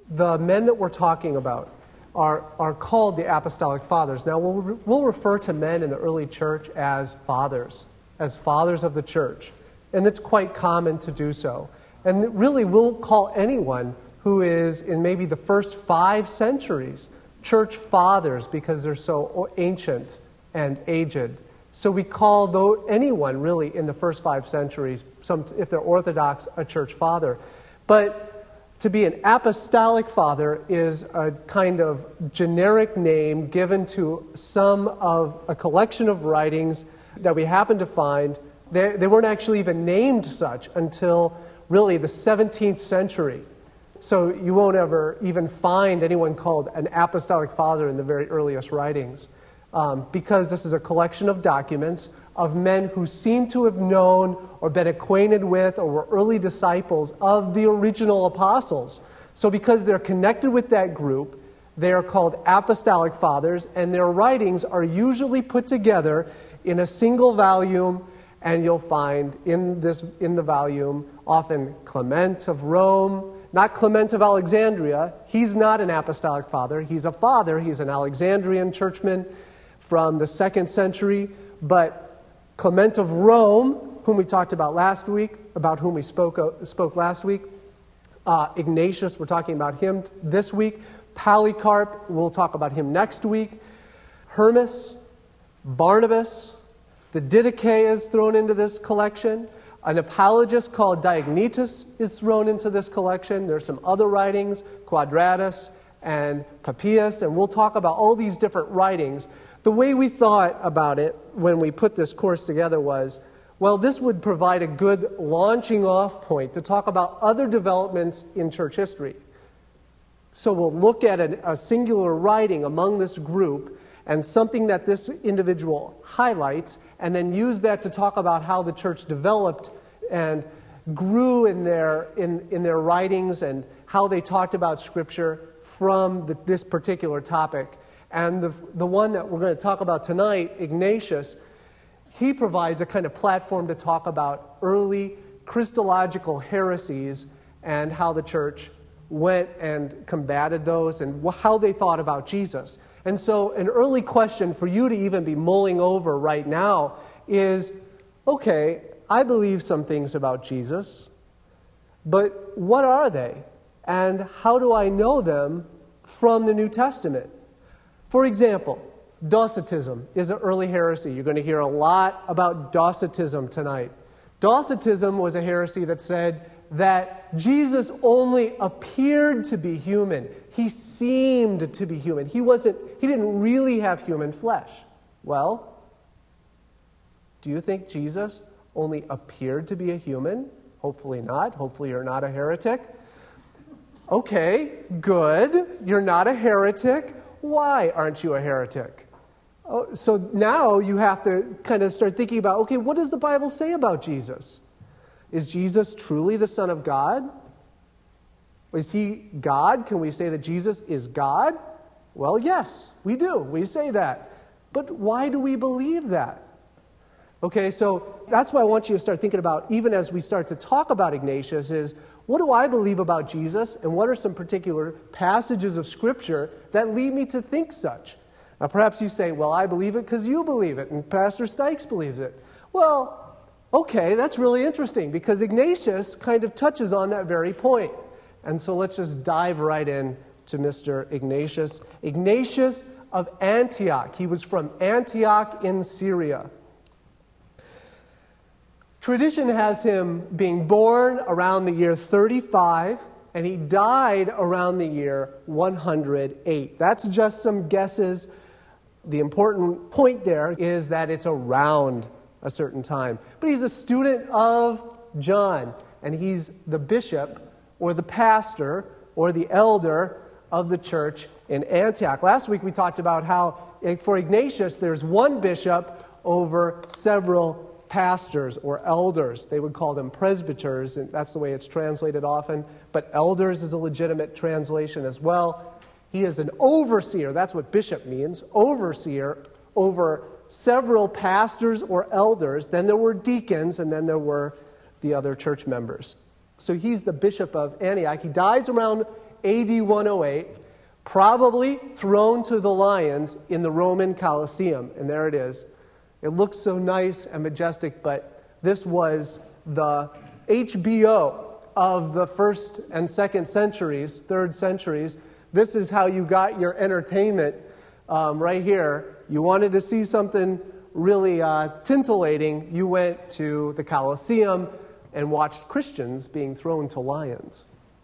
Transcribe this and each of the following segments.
the men that we're talking about are called the apostolic fathers. Now, we'll refer to men in the early church as fathers of the church. And it's quite common to do so. And really, we'll call anyone who is in maybe the first 5 centuries church fathers because they're so ancient and aged. So we call anyone really in the first 5 centuries, if they're Orthodox, a church father. But to be an apostolic father is a kind of generic name given to a collection of writings that we happen to find. They weren't actually even named such until really the 17th century. So you won't ever even find anyone called an apostolic father in the very earliest writings, because this is a collection of documents of men who seem to have known or been acquainted with or were early disciples of the original apostles. So because they're connected with that group, they are called apostolic fathers, and their writings are usually put together in a single volume, and you'll find in the volume often Clement of Rome, not Clement of Alexandria. He's not an apostolic father. He's a father. He's an Alexandrian churchman from the 2nd century, but Clement of Rome, whom we talked about last week, about whom we spoke last week. Ignatius, we're talking about him this week. Polycarp, we'll talk about him next week. Hermas, Barnabas, the Didache is thrown into this collection. An apologist called Diognetus is thrown into this collection. There's some other writings, Quadratus and Papias, and we'll talk about all these different writings. The way we thought about it when we put this course together was, well, this would provide a good launching off point to talk about other developments in church history. So we'll look at a singular writing among this group and something that this individual highlights, and then use that to talk about how the church developed and grew in their writings and how they talked about Scripture from this particular topic. And the one that we're going to talk about tonight, Ignatius, he provides a kind of platform to talk about early Christological heresies and how the church went and combated those and how they thought about Jesus. And so an early question for you to even be mulling over right now is, okay, I believe some things about Jesus, but what are they? And how do I know them from the New Testament? For example, Docetism is an early heresy. You're going to hear a lot about Docetism tonight. Docetism was a heresy that said that Jesus only appeared to be human. He seemed to be human. He didn't really have human flesh. Well, do you think Jesus only appeared to be a human? Hopefully not. Hopefully you're not a heretic. Okay, good. You're not a heretic. Why aren't you a heretic? Oh, so now you have to kind of start thinking about, okay, what does the Bible say about Jesus? Is Jesus truly the Son of God? Is he God? Can we say that Jesus is God? Well, yes, we do. We say that. But why do we believe that? Okay, so that's why I want you to start thinking about, even as we start to talk about Ignatius, is what do I believe about Jesus, and what are some particular passages of Scripture that lead me to think such? Now, perhaps you say, well, I believe it because you believe it, and Pastor Stykes believes it. Well, okay, that's really interesting, because Ignatius kind of touches on that very point. And so let's just dive right in to Mr. Ignatius. Ignatius of Antioch. He was from Antioch in Syria. Tradition has him being born around the year 35, and he died around the year 108. That's just some guesses. The important point there is that it's around a certain time. But he's a student of John, and he's the bishop or the pastor or the elder of the church in Antioch. Last week we talked about how for Ignatius there's one bishop over several pastors or elders. They would call them presbyters, and that's the way it's translated often. But elders is a legitimate translation as well. He is an overseer. That's what bishop means. Overseer over several pastors or elders. Then there were deacons, and then there were the other church members. So he's the bishop of Antioch. He dies around AD 108, probably thrown to the lions in the Roman Colosseum. And there it is. It looks so nice and majestic, but this was the HBO of the 1st and 2nd centuries, 3rd centuries. This is how you got your entertainment right here. You wanted to see something really titillating, you went to the Colosseum and watched Christians being thrown to lions.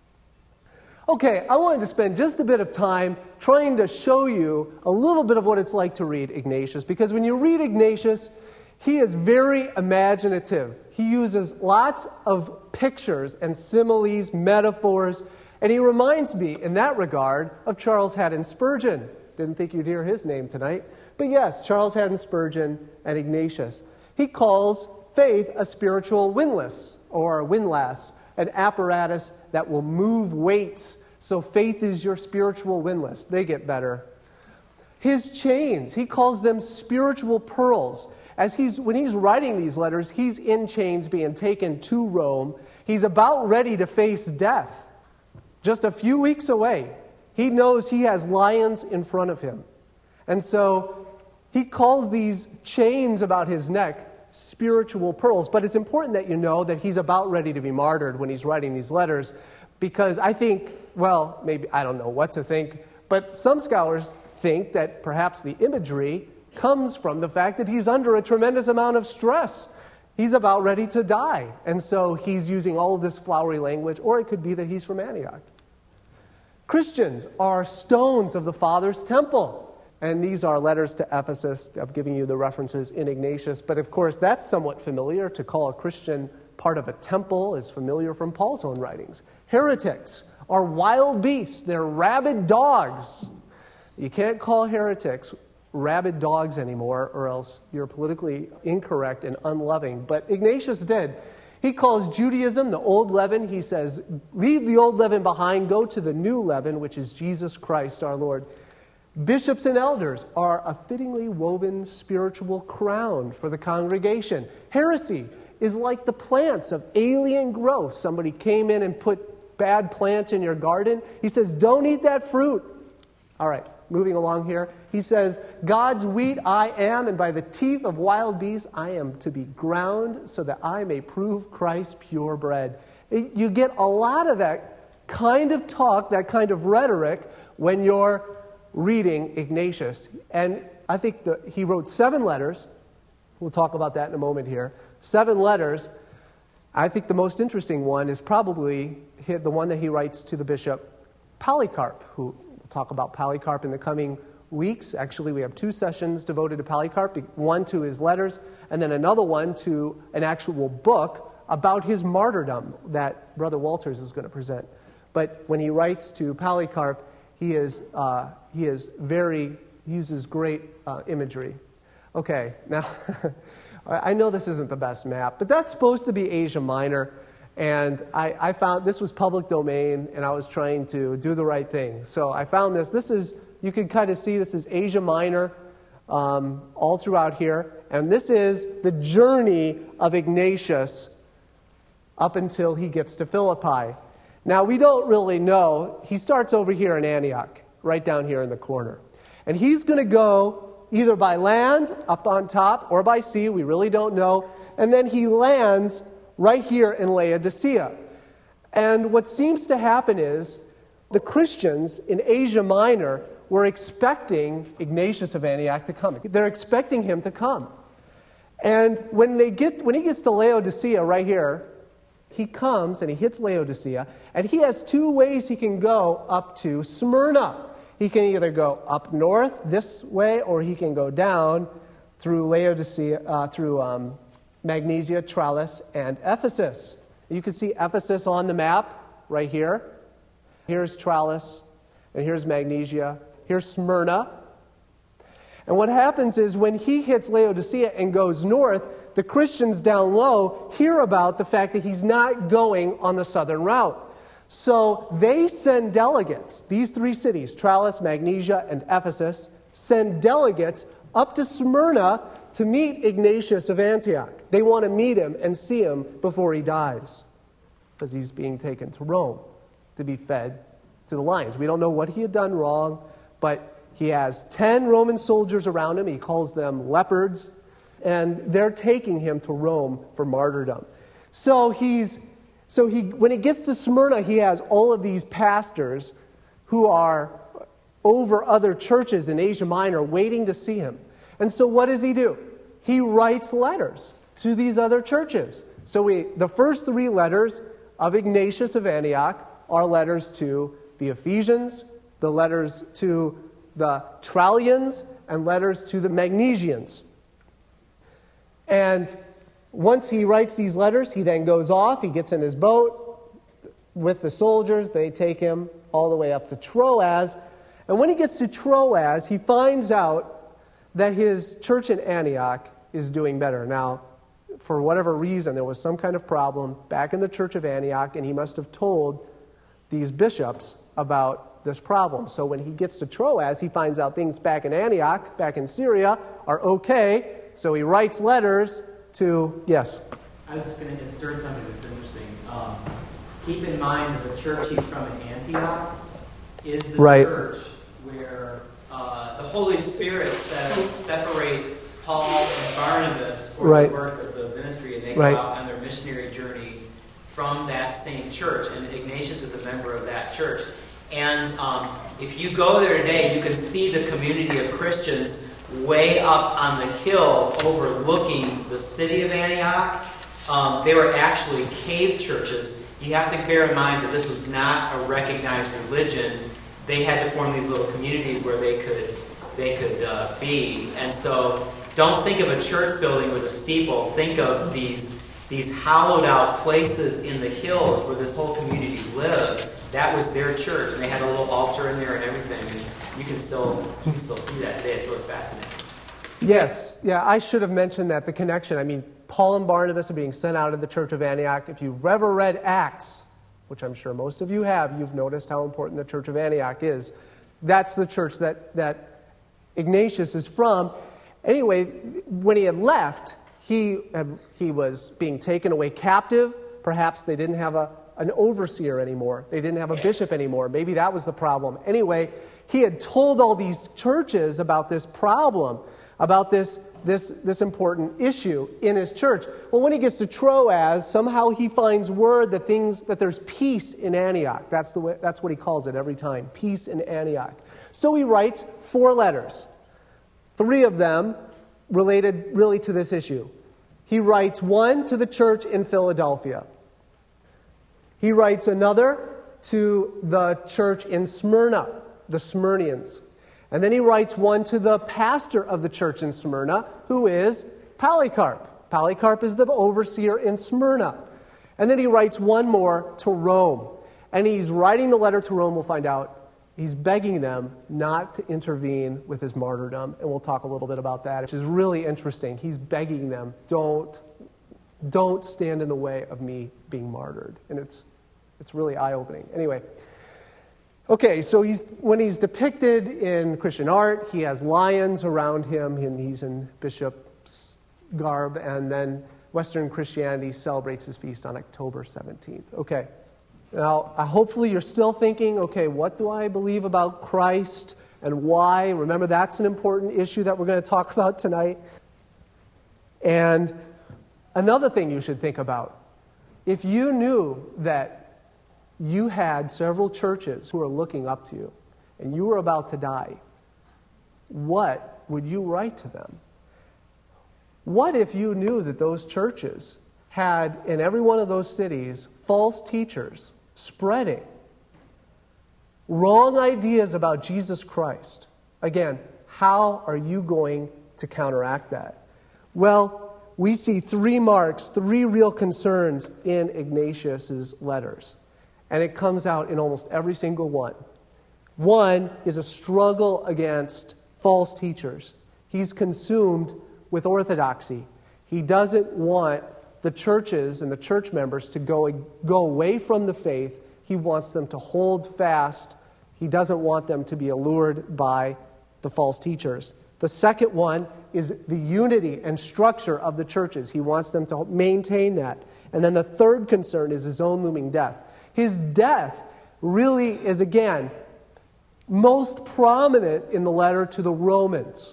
Okay, I wanted to spend just a bit of time trying to show you a little bit of what it's like to read Ignatius, because when you read Ignatius, he is very imaginative. He uses lots of pictures and similes, metaphors, and he reminds me, in that regard, of Charles Haddon Spurgeon. Didn't think you'd hear his name tonight. But yes, Charles Haddon Spurgeon and Ignatius. He calls faith a spiritual windlass, or windlass, an apparatus that will move weights. So faith is your spiritual windlass. They get better. His chains, he calls them spiritual pearls. When he's writing these letters, he's in chains being taken to Rome. He's about ready to face death. Just a few weeks away. He knows he has lions in front of him. And so he calls these chains about his neck spiritual pearls. But it's important that you know that he's about ready to be martyred when he's writing these letters, because I think, well, maybe I don't know what to think, but some scholars think that perhaps the imagery comes from the fact that he's under a tremendous amount of stress. He's about ready to die. And so he's using all of this flowery language, or it could be that he's from Antioch. Christians are stones of the Father's temple. And these are letters to Ephesus. I'm giving you the references in Ignatius. But of course, that's somewhat familiar. To call a Christian part of a temple is familiar from Paul's own writings. Heretics are wild beasts. They're rabid dogs. You can't call heretics rabid dogs anymore, or else you're politically incorrect and unloving. But Ignatius did. He calls Judaism the old leaven. He says, leave the old leaven behind, go to the new leaven, which is Jesus Christ our Lord. Bishops and elders are a fittingly woven spiritual crown for the congregation. Heresy is like the plants of alien growth. Somebody came in and put bad plants in your garden. He says, don't eat that fruit. All right, moving along here. He says, God's wheat I am, and by the teeth of wild beasts I am to be ground so that I may prove Christ's pure bread. You get a lot of that kind of talk, that kind of rhetoric when you're reading Ignatius. And I think he wrote 7 letters. We'll talk about that in a moment here. 7 letters. I think the most interesting one is probably the one that he writes to the bishop Polycarp, who we'll talk about Polycarp in the coming weeks. Actually, we have 2 sessions devoted to Polycarp, one to his letters, and then another one to an actual book about his martyrdom that Brother Walters is going to present. But when he writes to Polycarp, he uses great imagery. Okay, now I know this isn't the best map, but that's supposed to be Asia Minor, and I found this was public domain, and I was trying to do the right thing. So I found this. This is, you can kind of see, this is Asia Minor all throughout here, and this is the journey of Ignatius up until he gets to Philippi. Now, we don't really know. He starts over here in Antioch, right down here in the corner. And he's going to go either by land, up on top, or by sea. We really don't know. And then he lands right here in Laodicea. And what seems to happen is the Christians in Asia Minor were expecting Ignatius of Antioch to come. They're expecting him to come. And when he gets to Laodicea right here, he comes and he hits Laodicea, and he has 2 ways he can go up to Smyrna. He can either go up north this way, or he can go down through Laodicea, through Magnesia, Tralles, and Ephesus. You can see Ephesus on the map right here. Here's Tralles, and here's Magnesia. Here's Smyrna. And what happens is when he hits Laodicea and goes north, the Christians down low hear about the fact that he's not going on the southern route. So they send delegates, these 3 cities, Tralles, Magnesia, and Ephesus, send delegates up to Smyrna to meet Ignatius of Antioch. They want to meet him and see him before he dies, because he's being taken to Rome to be fed to the lions. We don't know what he had done wrong, but he has 10 Roman soldiers around him. He calls them leopards, and they're taking him to Rome for martyrdom. So when he gets to Smyrna, he has all of these pastors who are over other churches in Asia Minor waiting to see him. And so what does he do? He writes letters to these other churches. So the first 3 letters of Ignatius of Antioch are letters to the Ephesians, the letters to the Trallians, and letters to the Magnesians. And once he writes these letters, he then goes off, he gets in his boat with the soldiers, they take him all the way up to Troas. And when he gets to Troas, he finds out that his church in Antioch is doing better. Now, for whatever reason, there was some kind of problem back in the church of Antioch, and he must have told these bishops about this problem. So when he gets to Troas, he finds out things back in Antioch, back in Syria, are okay. So he writes letters to, yes? I was just going to insert something that's interesting. Keep in mind that the church he's from in Antioch is the church where the Holy Spirit says separates Paul and Barnabas for the work of the ministry, and they go out on their missionary journey from that same church. And Ignatius is a member of that church. And if you go there today, you can see the community of Christians way up on the hill overlooking the city of Antioch. They were actually cave churches. You have to bear in mind that this was not a recognized religion. They had to form these little communities where they could be. And so don't think of a church building with a steeple. Think of these hollowed out places in the hills where this whole community lived. That was their church, and they had a little altar in there and everything. And you can still see that today. It's really fascinating. Yes, I should have mentioned that, the connection. I mean, Paul and Barnabas are being sent out of the church of Antioch. If you've ever read Acts, which I'm sure most of you have, you've noticed how important the church of Antioch is. That's the church that Ignatius is from. Anyway, when he had left, he was being taken away captive. Perhaps they didn't have an overseer anymore. They didn't have a bishop anymore. Maybe that was the problem. Anyway, he had told all these churches about this problem, about this important issue in his church. Well, when he gets to Troas, somehow he finds word that there's peace in Antioch. That's what he calls it every time, peace in Antioch. So he writes 4 letters, 3 of them related really to this issue. He writes one to the church in Philadelphia. He writes another to the church in Smyrna, the Smyrnians. And then he writes one to the pastor of the church in Smyrna, who is Polycarp. Polycarp is the overseer in Smyrna. And then he writes one more to Rome. And he's writing the letter to Rome, we'll find out. He's begging them not to intervene with his martyrdom. And we'll talk a little bit about that, which is really interesting. He's begging them, don't stand in the way of me being martyred. And it's really eye-opening. Anyway, okay, so when he's depicted in Christian art, he has lions around him, and he's in bishop's garb, and then Western Christianity celebrates his feast on October 17th. Okay, now hopefully you're still thinking, okay, what do I believe about Christ and why? Remember, that's an important issue that we're going to talk about tonight. And another thing you should think about, if you knew that you had several churches who are looking up to you, and you were about to die, what would you write to them? What if you knew that those churches had, in every one of those cities, false teachers spreading wrong ideas about Jesus Christ? Again, how are you going to counteract that? Well, we see 3 marks, 3 real concerns in Ignatius's letters. And it comes out in almost every single one. One is a struggle against false teachers. He's consumed with orthodoxy. He doesn't want the churches and the church members to go away from the faith. He wants them to hold fast. He doesn't want them to be allured by the false teachers. The second one is the unity and structure of the churches. He wants them to maintain that. And then the third concern is his own looming death. His death really is, again, most prominent in the letter to the Romans.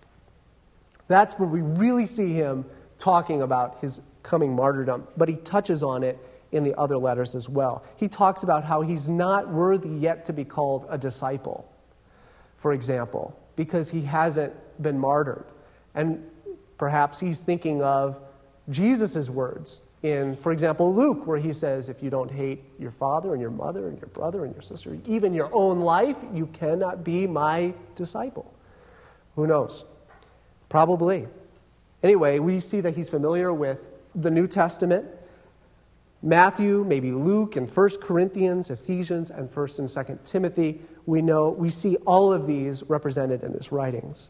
That's where we really see him talking about his coming martyrdom, but he touches on it in the other letters as well. He talks about how he's not worthy yet to be called a disciple, for example, because he hasn't been martyred. And perhaps he's thinking of Jesus' words in, for example, Luke, where he says, if you don't hate your father and your mother and your brother and your sister, even your own life, you cannot be my disciple. Who knows? Probably. Anyway, we see that he's familiar with the New Testament, Matthew, maybe Luke, and 1 Corinthians, Ephesians, and 1 and 2 Timothy. We see all of these represented in his writings.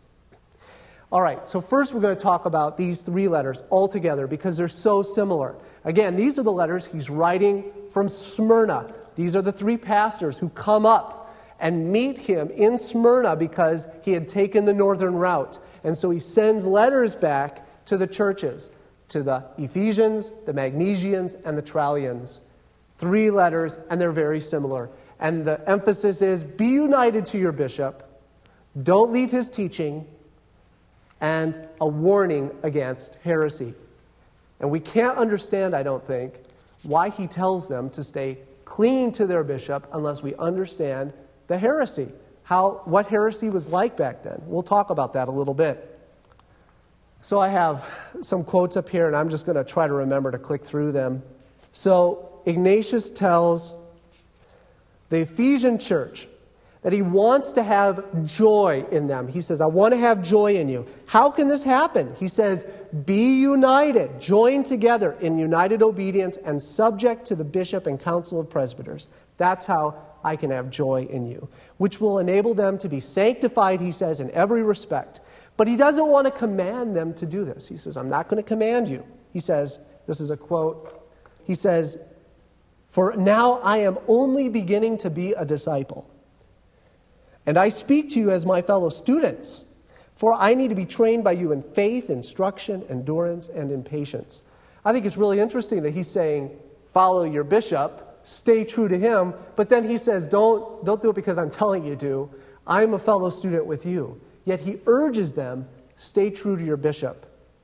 All right, so first we're going to talk about these three letters all together because they're so similar. Again, these are the letters he's writing from Smyrna. These are the three pastors who come up and meet him in Smyrna because he had taken the northern route. And so he sends letters back to the churches, to the Ephesians, the Magnesians, and the Trallians. Three letters, and they're very similar. And the emphasis is, be united to your bishop, don't leave his teaching, and a warning against heresy. And we can't understand, I don't think, why he tells them to stay clean to their bishop unless we understand the heresy, what heresy was like back then. We'll talk about that a little bit. So I have some quotes up here, and I'm just going to try to remember to click through them. So Ignatius tells the Ephesian church that he wants to have joy in them. He says, I want to have joy in you. How can this happen? He says, be united, join together in united obedience and subject to the bishop and council of presbyters. That's how I can have joy in you, which will enable them to be sanctified, he says, in every respect. But he doesn't want to command them to do this. He says, I'm not going to command you. He says, this is a quote, he says, for now I am only beginning to be a disciple. And I speak to you as my fellow students, for I need to be trained by you in faith, instruction, endurance, and in patience. I think it's really interesting that he's saying, follow your bishop, stay true to him, but then he says, don't do it because I'm telling you to. I'm a fellow student with you. Yet he urges them, stay true to your bishop.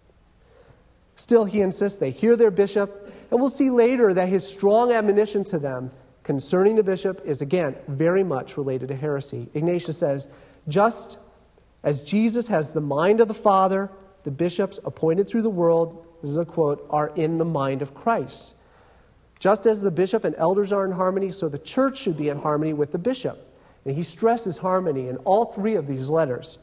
Still, he insists they hear their bishop, and we'll see later that his strong admonition to them concerning the bishop is, again, very much related to heresy. Ignatius says, just as Jesus has the mind of the Father, the bishops appointed through the world, this is a quote, are in the mind of Christ. Just as the bishop and elders are in harmony, so the church should be in harmony with the bishop. And he stresses harmony in all three of these letters.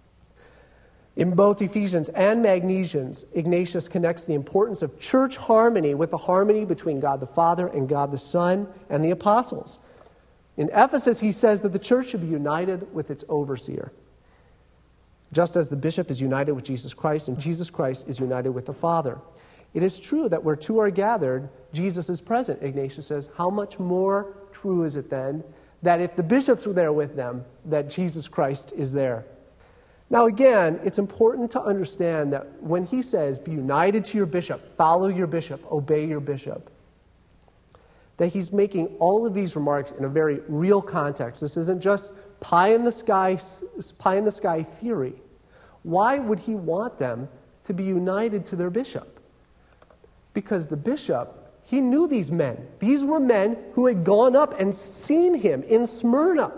In both Ephesians and Magnesians, Ignatius connects the importance of church harmony with the harmony between God the Father and God the Son and the apostles. In Ephesus, he says that the church should be united with its overseer, just as the bishop is united with Jesus Christ and Jesus Christ is united with the Father. It is true that where two are gathered, Jesus is present, Ignatius says. How much more true is it then that if the bishops were there with them, that Jesus Christ is there? Now again, it's important to understand that when he says, be united to your bishop, follow your bishop, obey your bishop, that he's making all of these remarks in a very real context. This isn't just pie in the sky theory. Why would he want them to be united to their bishop? Because the bishop, he knew these men. These were men who had gone up and seen him in Smyrna.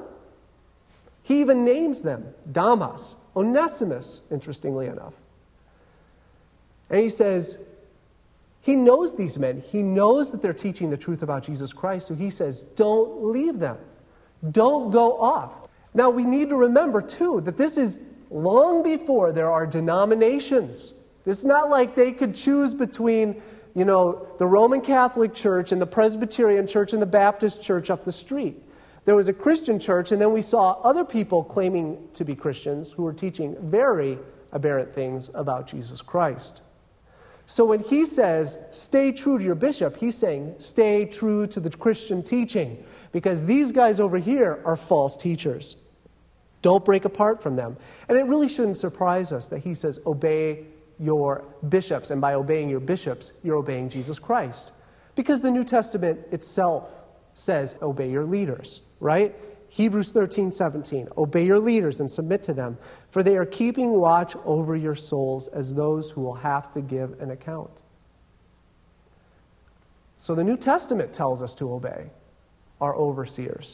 He even names them, Damas, Onesimus, interestingly enough. And he says, he knows these men. He knows that they're teaching the truth about Jesus Christ, so he says, don't leave them. Don't go off. Now, we need to remember, too, that this is long before there are denominations. It's not like they could choose between, the Roman Catholic Church and the Presbyterian Church and the Baptist Church up the street. There was a Christian church, and then we saw other people claiming to be Christians who were teaching very aberrant things about Jesus Christ. So when he says, stay true to your bishop, he's saying, stay true to the Christian teaching, because these guys over here are false teachers. Don't break apart from them. And it really shouldn't surprise us that he says, obey your bishops, and by obeying your bishops, you're obeying Jesus Christ. Because the New Testament itself says, obey your leaders, right? Hebrews 13:17, obey your leaders and submit to them, for they are keeping watch over your souls as those who will have to give an account. So the New Testament tells us to obey our overseers.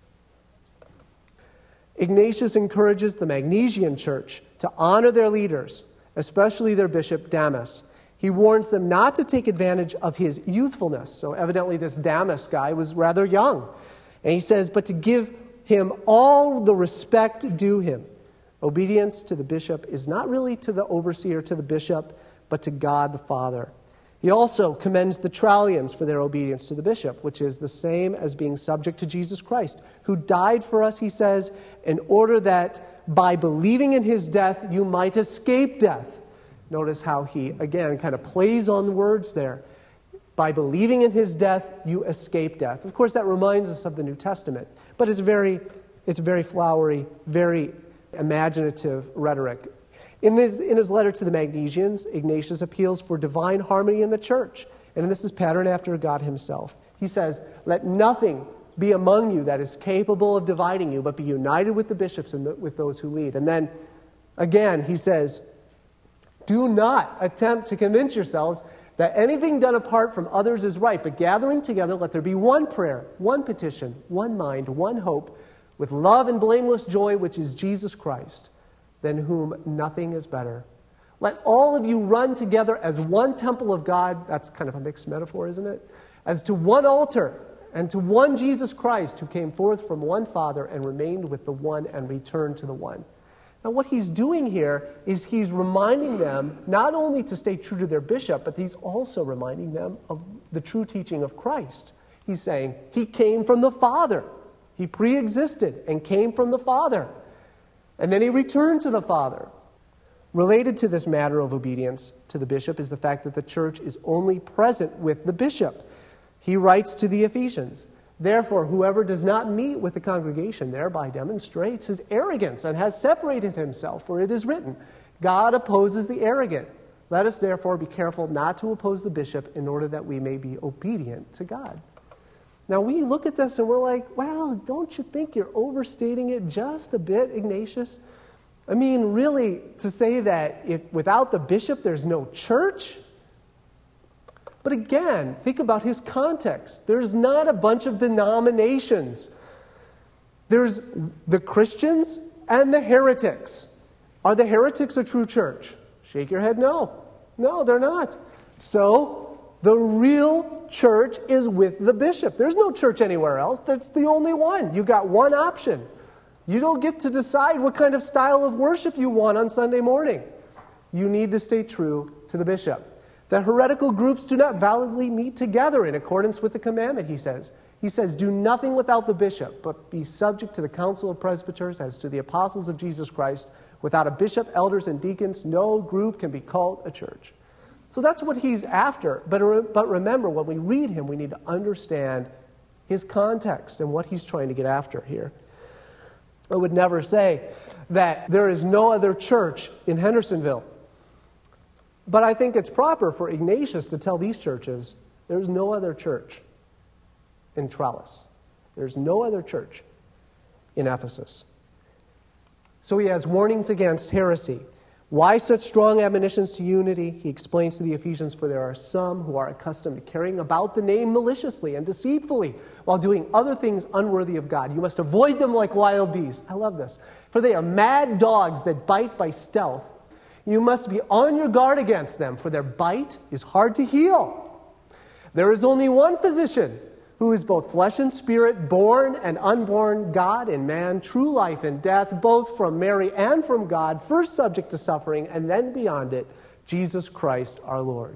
Ignatius encourages the Magnesian church to honor their leaders, especially their bishop Damas. He warns them not to take advantage of his youthfulness. So evidently this Damas guy was rather young. And he says, but to give him all the respect due him. Obedience to the bishop is not really to the overseer, to the bishop, but to God the Father. He also commends the Trallians for their obedience to the bishop, which is the same as being subject to Jesus Christ, who died for us, he says, in order that by believing in his death, you might escape death. Notice how he, again, kind of plays on the words there. By believing in his death, you escape death. Of course, that reminds us of the New Testament, but it's very flowery, very imaginative rhetoric. In his letter to the Magnesians, Ignatius appeals for divine harmony in the church. And this is patterned after God himself. He says, let nothing be among you that is capable of dividing you, but be united with the bishops and with those who lead. And then, again, he says, do not attempt to convince yourselves that anything done apart from others is right, but gathering together, let there be one prayer, one petition, one mind, one hope, with love and blameless joy, which is Jesus Christ, than whom nothing is better. Let all of you run together as one temple of God. That's kind of a mixed metaphor, isn't it? As to one altar and to one Jesus Christ, who came forth from one Father and remained with the one and returned to the one. Now what he's doing here is he's reminding them not only to stay true to their bishop, but he's also reminding them of the true teaching of Christ. He's saying he came from the Father. He pre-existed and came from the Father. And then he returned to the Father. Related to this matter of obedience to the bishop is the fact that the church is only present with the bishop. He writes to the Ephesians, therefore, whoever does not meet with the congregation thereby demonstrates his arrogance and has separated himself, for it is written, God opposes the arrogant. Let us therefore be careful not to oppose the bishop in order that we may be obedient to God. Now, we look at this and we're like, well, don't you think you're overstating it just a bit, Ignatius? I mean, really, to say that if without the bishop there's no church? But again, think about his context. There's not a bunch of denominations. There's the Christians and the heretics. Are the heretics a true church? Shake your head, no. No, they're not. So, the real church is with the bishop. There's no church anywhere else. That's the only one. You got one option. You don't get to decide what kind of style of worship you want on Sunday morning. You need to stay true to the bishop. The heretical groups do not validly meet together in accordance with the commandment, he says. He says, do nothing without the bishop, but be subject to the council of presbyters as to the apostles of Jesus Christ. Without a bishop, elders, and deacons, no group can be called a church. So that's what he's after. But remember, when we read him, we need to understand his context and what he's trying to get after here. I would never say that there is no other church in Hendersonville. But I think it's proper for Ignatius to tell these churches, there's no other church in Tralles. There's no other church in Ephesus. So he has warnings against heresy. Why such strong admonitions to unity? He explains to the Ephesians, for there are some who are accustomed to carrying about the name maliciously and deceitfully, while doing other things unworthy of God. You must avoid them like wild beasts. I love this. For they are mad dogs that bite by stealth. You must be on your guard against them, for their bite is hard to heal. There is only one physician, who is both flesh and spirit, born and unborn, God and man, true life and death, both from Mary and from God, first subject to suffering, and then beyond it, Jesus Christ our Lord.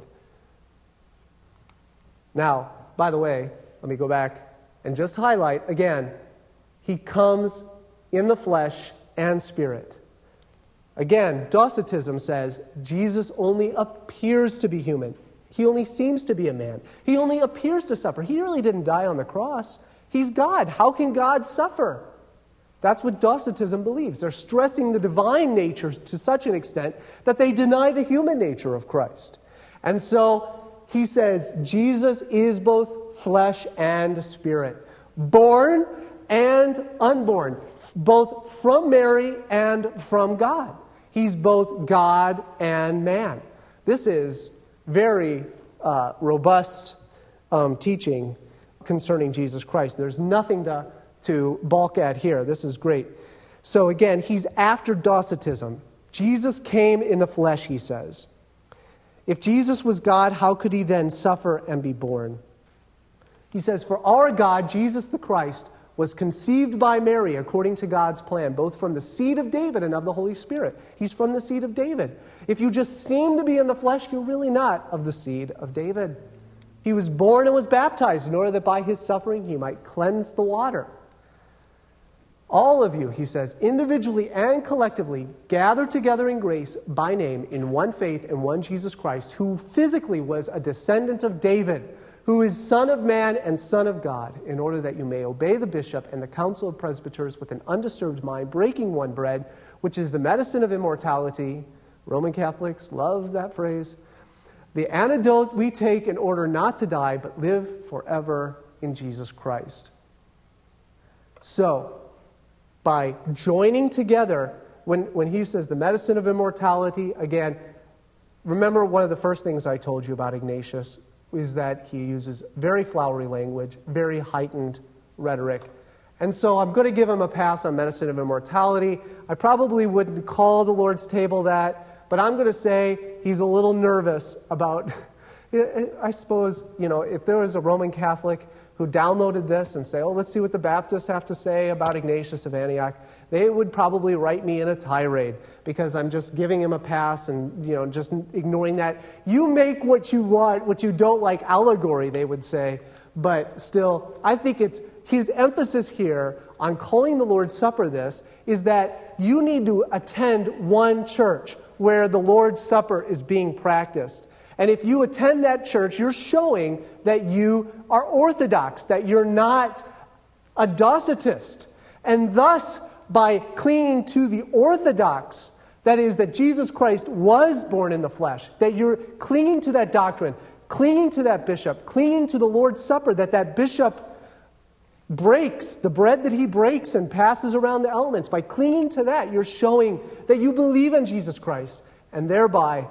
Now, by the way, let me go back and just highlight again, he comes in the flesh and spirit. Again, Docetism says Jesus only appears to be human. He only seems to be a man. He only appears to suffer. He really didn't die on the cross. He's God. How can God suffer? That's what Docetism believes. They're stressing the divine nature to such an extent that they deny the human nature of Christ. And so he says Jesus is both flesh and spirit. born and unborn, both from Mary and from God. He's both God and man. This is very robust teaching concerning Jesus Christ. There's nothing to balk at here. This is great. So again, he's after Docetism. Jesus came in the flesh, he says. If Jesus was God, how could he then suffer and be born? He says, for our God, Jesus the Christ, was conceived by Mary according to God's plan, both from the seed of David and of the Holy Spirit. He's from the seed of David. If you just seem to be in the flesh, you're really not of the seed of David. He was born and was baptized in order that by his suffering he might cleanse the water. All of you, he says, individually and collectively, gathered together in grace by name in one faith and one Jesus Christ, who physically was a descendant of David, who is Son of Man and Son of God, in order that you may obey the bishop and the council of presbyters with an undisturbed mind, breaking one bread, which is the medicine of immortality. Roman Catholics love that phrase. The antidote we take in order not to die, but live forever in Jesus Christ. So, by joining together, when he says the medicine of immortality, again, remember one of the first things I told you about Ignatius is that he uses very flowery language, very heightened rhetoric. And so I'm going to give him a pass on medicine of immortality. I probably wouldn't call the Lord's table that, but I'm going to say he's a little nervous about, I suppose, if there was a Roman Catholic who downloaded this and say, oh, let's see what the Baptists have to say about Ignatius of Antioch, they would probably write me in a tirade because I'm just giving him a pass and, just ignoring that. You make what you want, what you don't like allegory, they would say. But still, I think it's his emphasis here on calling the Lord's Supper this is that you need to attend one church where the Lord's Supper is being practiced. And if you attend that church, you're showing that you are Orthodox, that you're not a Docetist. And thus, by clinging to the Orthodox, that is, that Jesus Christ was born in the flesh, that you're clinging to that doctrine, clinging to that bishop, clinging to the Lord's Supper, that bishop breaks, the bread that he breaks and passes around the elements. By clinging to that, you're showing that you believe in Jesus Christ, and thereby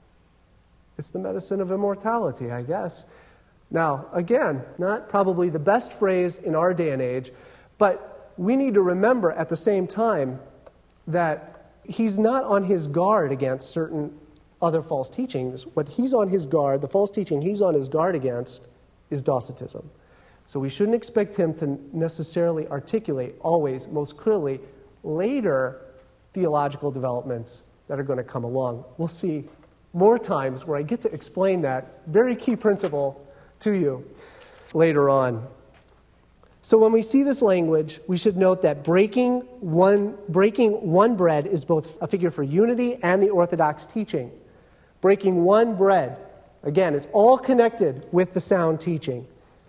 it's the medicine of immortality, I guess. Now, again, not probably the best phrase in our day and age, but we need to remember at the same time that he's not on his guard against certain other false teachings. What he's on his guard, the false teaching he's on his guard against, is Docetism. So we shouldn't expect him to necessarily articulate always, most clearly, later theological developments that are going to come along. We'll see more times where I get to explain that very key principle to you later on. So when we see this language, we should note that breaking one bread is both a figure for unity and the Orthodox teaching. Breaking one bread, again, it's all connected with the sound teaching.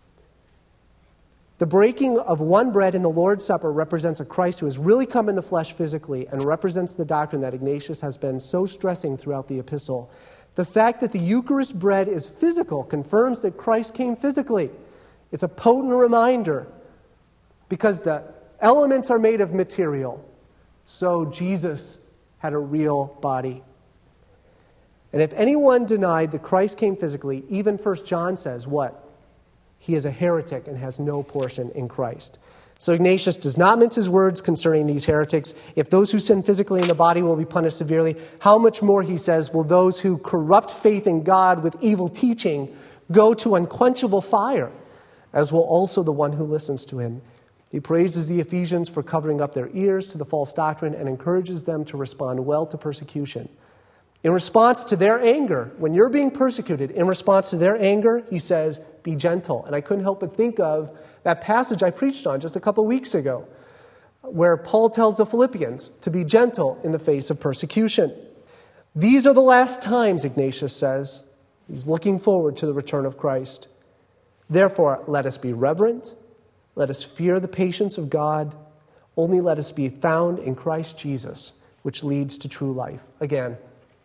The breaking of one bread in the Lord's Supper represents a Christ who has really come in the flesh physically and represents the doctrine that Ignatius has been so stressing throughout the epistle. The fact that the Eucharist bread is physical confirms that Christ came physically. It's a potent reminder because the elements are made of material. So Jesus had a real body. And if anyone denied that Christ came physically, even 1 John says what? He is a heretic and has no portion in Christ. So Ignatius does not mince his words concerning these heretics. If those who sin physically in the body will be punished severely, how much more, he says, will those who corrupt faith in God with evil teaching go to unquenchable fire, as will also the one who listens to him. He praises the Ephesians for covering up their ears to the false doctrine and encourages them to respond well to persecution. In response to their anger, when you're being persecuted, in response to their anger, he says, be gentle. And I couldn't help but think of that passage I preached on just a couple weeks ago, where Paul tells the Philippians to be gentle in the face of persecution. These are the last times, Ignatius says. He's looking forward to the return of Christ. Therefore, let us be reverent. Let us fear the patience of God. Only let us be found in Christ Jesus, which leads to true life. Again,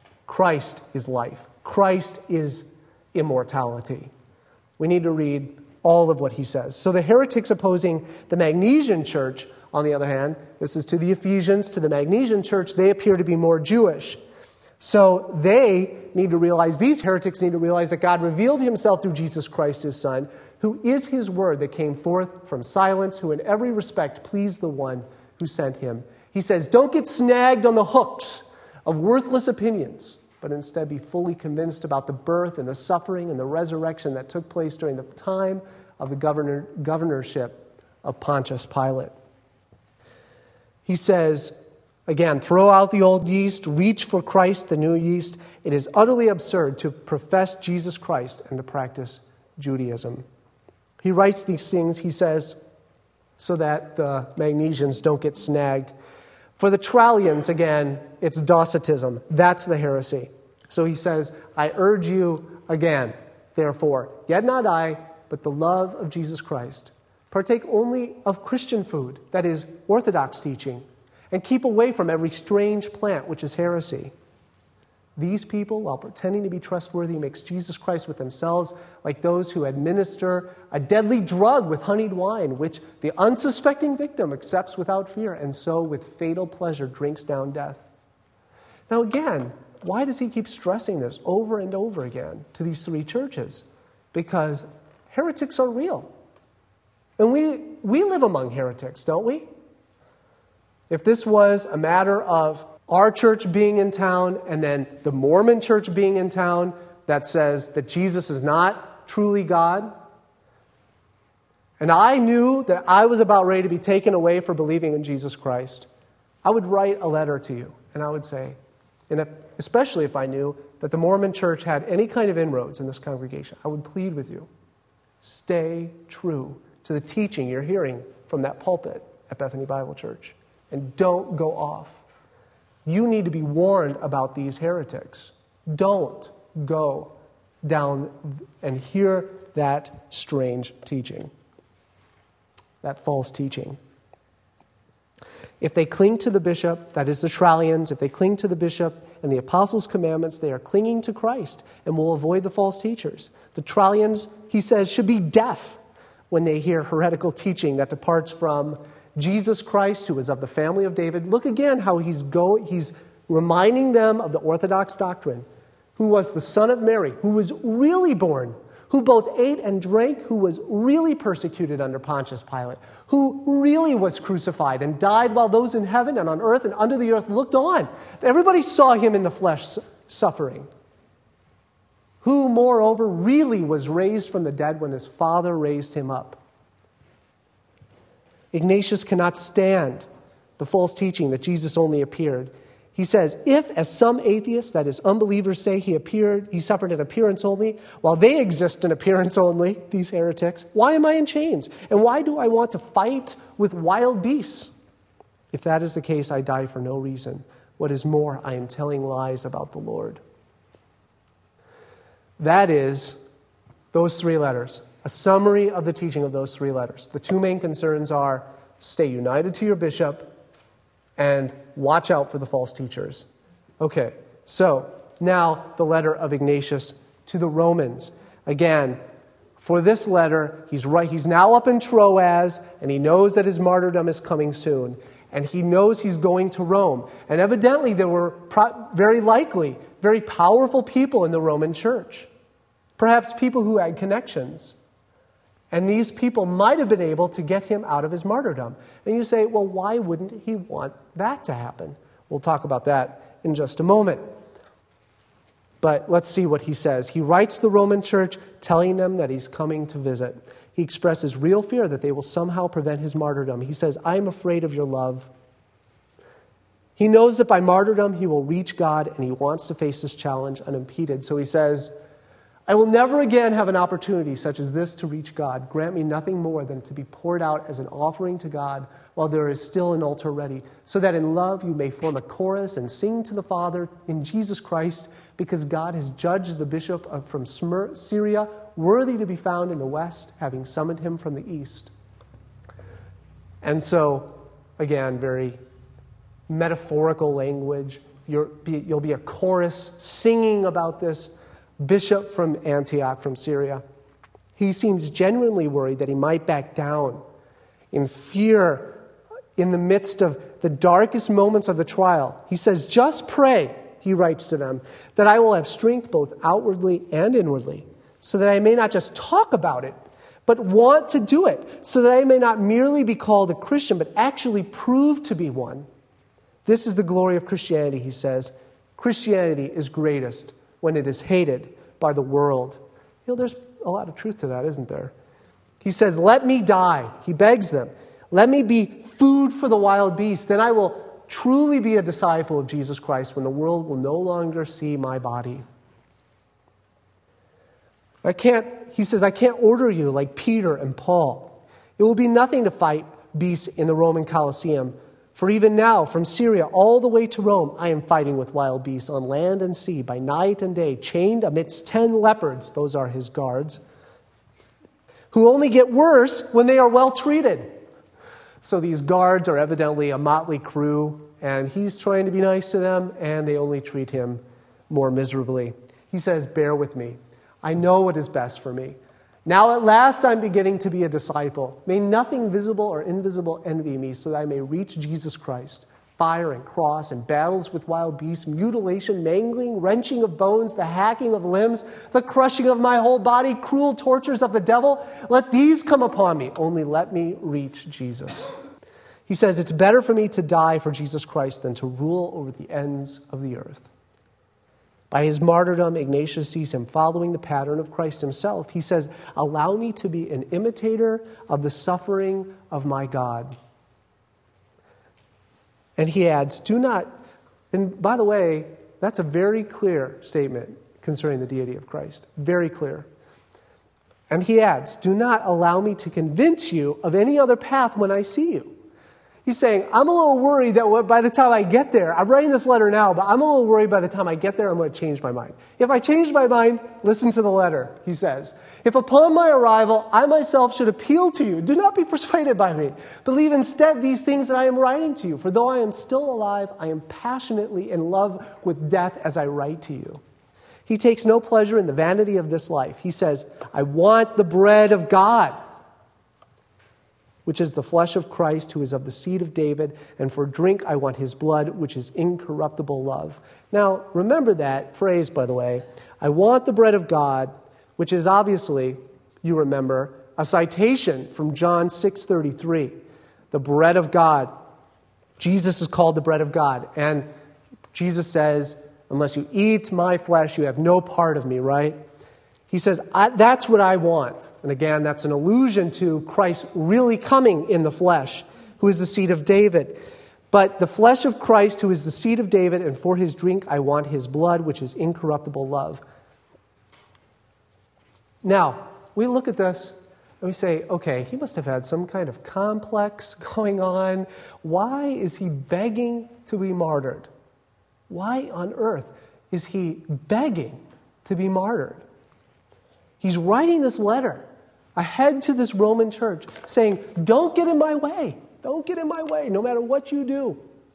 Christ is life. Christ is immortality. We need to read all of what he says. So the heretics opposing the Magnesian church, on the other hand, this is to the Ephesians, to the Magnesian church, they appear to be more Jewish. So they need to realize, these heretics need to realize that God revealed himself through Jesus Christ, his Son, who is his word that came forth from silence, who in every respect pleased the one who sent him. He says, don't get snagged on the hooks of worthless opinions, but instead be fully convinced about the birth and the suffering and the resurrection that took place during the time of the governorship of Pontius Pilate. He says, again, throw out the old yeast, reach for Christ, the new yeast. It is utterly absurd to profess Jesus Christ and to practice Judaism. He writes these things, he says, so that the Magnesians don't get snagged. For the Trallians, again, it's Docetism. That's the heresy. So he says, I urge you again, therefore, yet not I, but the love of Jesus Christ. Partake only of Christian food, that is, orthodox teaching, and keep away from every strange plant, which is heresy. These people, while pretending to be trustworthy, mix Jesus Christ with themselves, like those who administer a deadly drug with honeyed wine, which the unsuspecting victim accepts without fear, and so with fatal pleasure drinks down death. Now again, why does he keep stressing this over and over again to these three churches? Because heretics are real. And we live among heretics, don't we? If this was a matter of our church being in town and then the Mormon church being in town that says that Jesus is not truly God, and I knew that I was about ready to be taken away for believing in Jesus Christ, I would write a letter to you and I would say, and especially if I knew that the Mormon church had any kind of inroads in this congregation, I would plead with you, stay true to the teaching you're hearing from that pulpit at Bethany Bible Church, and don't go off. You need to be warned about these heretics. Don't go down and hear that strange teaching, that false teaching. If they cling to the bishop, that is the Trallians, if they cling to the bishop and the apostles' commandments, they are clinging to Christ and will avoid the false teachers. The Trallians, he says, should be deaf when they hear heretical teaching that departs from Jesus Christ, who is of the family of David. Look again how he's reminding them of the Orthodox doctrine, who was the son of Mary, who was really born, who both ate and drank, who was really persecuted under Pontius Pilate, who really was crucified and died while those in heaven and on earth and under the earth looked on. Everybody saw him in the flesh suffering, who, moreover, really was raised from the dead when his Father raised him up. Ignatius cannot stand the false teaching that Jesus only appeared. He says, if, as some atheists, that is unbelievers, say he suffered in appearance only, while they exist in appearance only, these heretics, why am I in chains? And why do I want to fight with wild beasts? If that is the case, I die for no reason. What is more, I am telling lies about the Lord. That is those three letters. A summary of the teaching of those three letters. The two main concerns are stay united to your bishop and watch out for the false teachers. Okay, so now the letter of Ignatius to the Romans. Again, for this letter, he's now up in Troas, and he knows that his martyrdom is coming soon. And he knows he's going to Rome. And evidently there were very likely very powerful people in the Roman church. Perhaps people who had connections. And these people might have been able to get him out of his martyrdom. And you say, well, why wouldn't he want that to happen? We'll talk about that in just a moment. But let's see what he says. He writes the Roman church telling them that he's coming to visit. He expresses real fear that they will somehow prevent his martyrdom. He says, I am afraid of your love. He knows that by martyrdom he will reach God, and he wants to face this challenge unimpeded. So he says, I will never again have an opportunity such as this to reach God. Grant me nothing more than to be poured out as an offering to God while there is still an altar ready, so that in love you may form a chorus and sing to the Father in Jesus Christ, because God has judged the bishop from Syria worthy to be found in the west, having summoned him from the east. And so, again, very metaphorical language. You'll be a chorus singing about this bishop from Antioch, from Syria. He seems genuinely worried that he might back down in fear in the midst of the darkest moments of the trial. He says, just pray, he writes to them, that I will have strength both outwardly and inwardly, so that I may not just talk about it, but want to do it, so that I may not merely be called a Christian, but actually prove to be one. This is the glory of Christianity, he says. Christianity is greatest when it is hated by the world. There's a lot of truth to that, isn't there? He says, let me die. He begs them. Let me be food for the wild beasts. Then I will truly be a disciple of Jesus Christ when the world will no longer see my body. He says, I can't order you like Peter and Paul. It will be nothing to fight beasts in the Roman Colosseum. For even now, from Syria all the way to Rome, I am fighting with wild beasts on land and sea, by night and day, chained amidst 10 leopards, those are his guards, who only get worse when they are well treated. So these guards are evidently a motley crew, and he's trying to be nice to them, and they only treat him more miserably. He says, bear with me. I know what is best for me. Now at last I'm beginning to be a disciple. May nothing visible or invisible envy me, so that I may reach Jesus Christ. Fire and cross and battles with wild beasts, mutilation, mangling, wrenching of bones, the hacking of limbs, the crushing of my whole body, cruel tortures of the devil. Let these come upon me. Only let me reach Jesus. He says, it's better for me to die for Jesus Christ than to rule over the ends of the earth. By his martyrdom, Ignatius sees him following the pattern of Christ himself. He says, allow me to be an imitator of the suffering of my God. And he adds, do not, and by the way, that's a very clear statement concerning the deity of Christ. Very clear. And he adds, do not allow me to convince you of any other path when I see you. He's saying, I'm a little worried that by the time I get there, I'm writing this letter now, but I'm a little worried by the time I get there, I'm going to change my mind. If I change my mind, listen to the letter, he says. If upon my arrival, I myself should appeal to you, do not be persuaded by me. Believe instead these things that I am writing to you. For though I am still alive, I am passionately in love with death as I write to you. He takes no pleasure in the vanity of this life. He says, I want the bread of God, which is the flesh of Christ, who is of the seed of David, and for drink I want his blood, which is incorruptible love. Now, remember that phrase, by the way. I want the bread of God, which is obviously, you remember, a citation from John 6:33. The bread of God. Jesus is called the bread of God. And Jesus says, unless you eat my flesh, you have no part of me, right? He says, that's what I want. And again, that's an allusion to Christ really coming in the flesh, who is the seed of David. But the flesh of Christ, who is the seed of David, and for his drink I want his blood, which is incorruptible love. Now, we look at this and we say, okay, he must have had some kind of complex going on. Why is he begging to be martyred? Why on earth is he begging to be martyred? He's writing this letter ahead to this Roman church saying, don't get in my way. Don't get in my way, no matter what you do.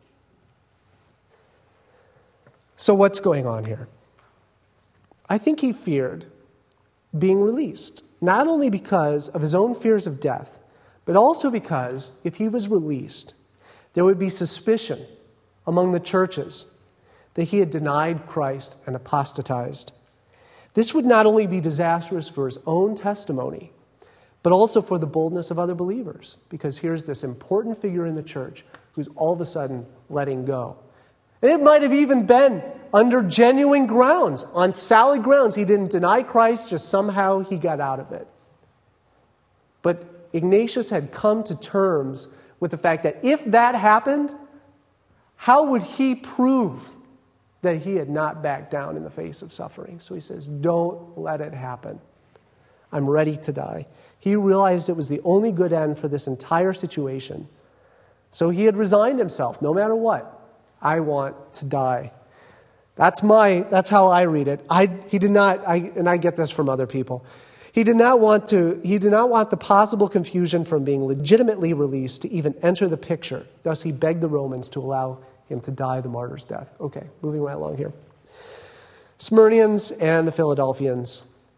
So what's going on here? I think he feared being released, not only because of his own fears of death, but also because if he was released, there would be suspicion among the churches that he had denied Christ and apostatized. This would not only be disastrous for his own testimony, but also for the boldness of other believers, because here's this important figure in the church who's all of a sudden letting go. And it might have even been under genuine grounds, on solid grounds. He didn't deny Christ, just somehow he got out of it. But Ignatius had come to terms with the fact that if that happened, how would he prove that he had not backed down in the face of suffering? So he says, don't let it happen. I'm ready to die. He realized it was the only good end for this entire situation. So he had resigned himself, no matter what. I want to die. That's how I read it. He did not, and I get this from other people. He did not want the possible confusion from being legitimately released to even enter the picture. Thus he begged the Romans to allow him to die the martyr's death. Okay, moving right along here. Smyrnians and the Philadelphians.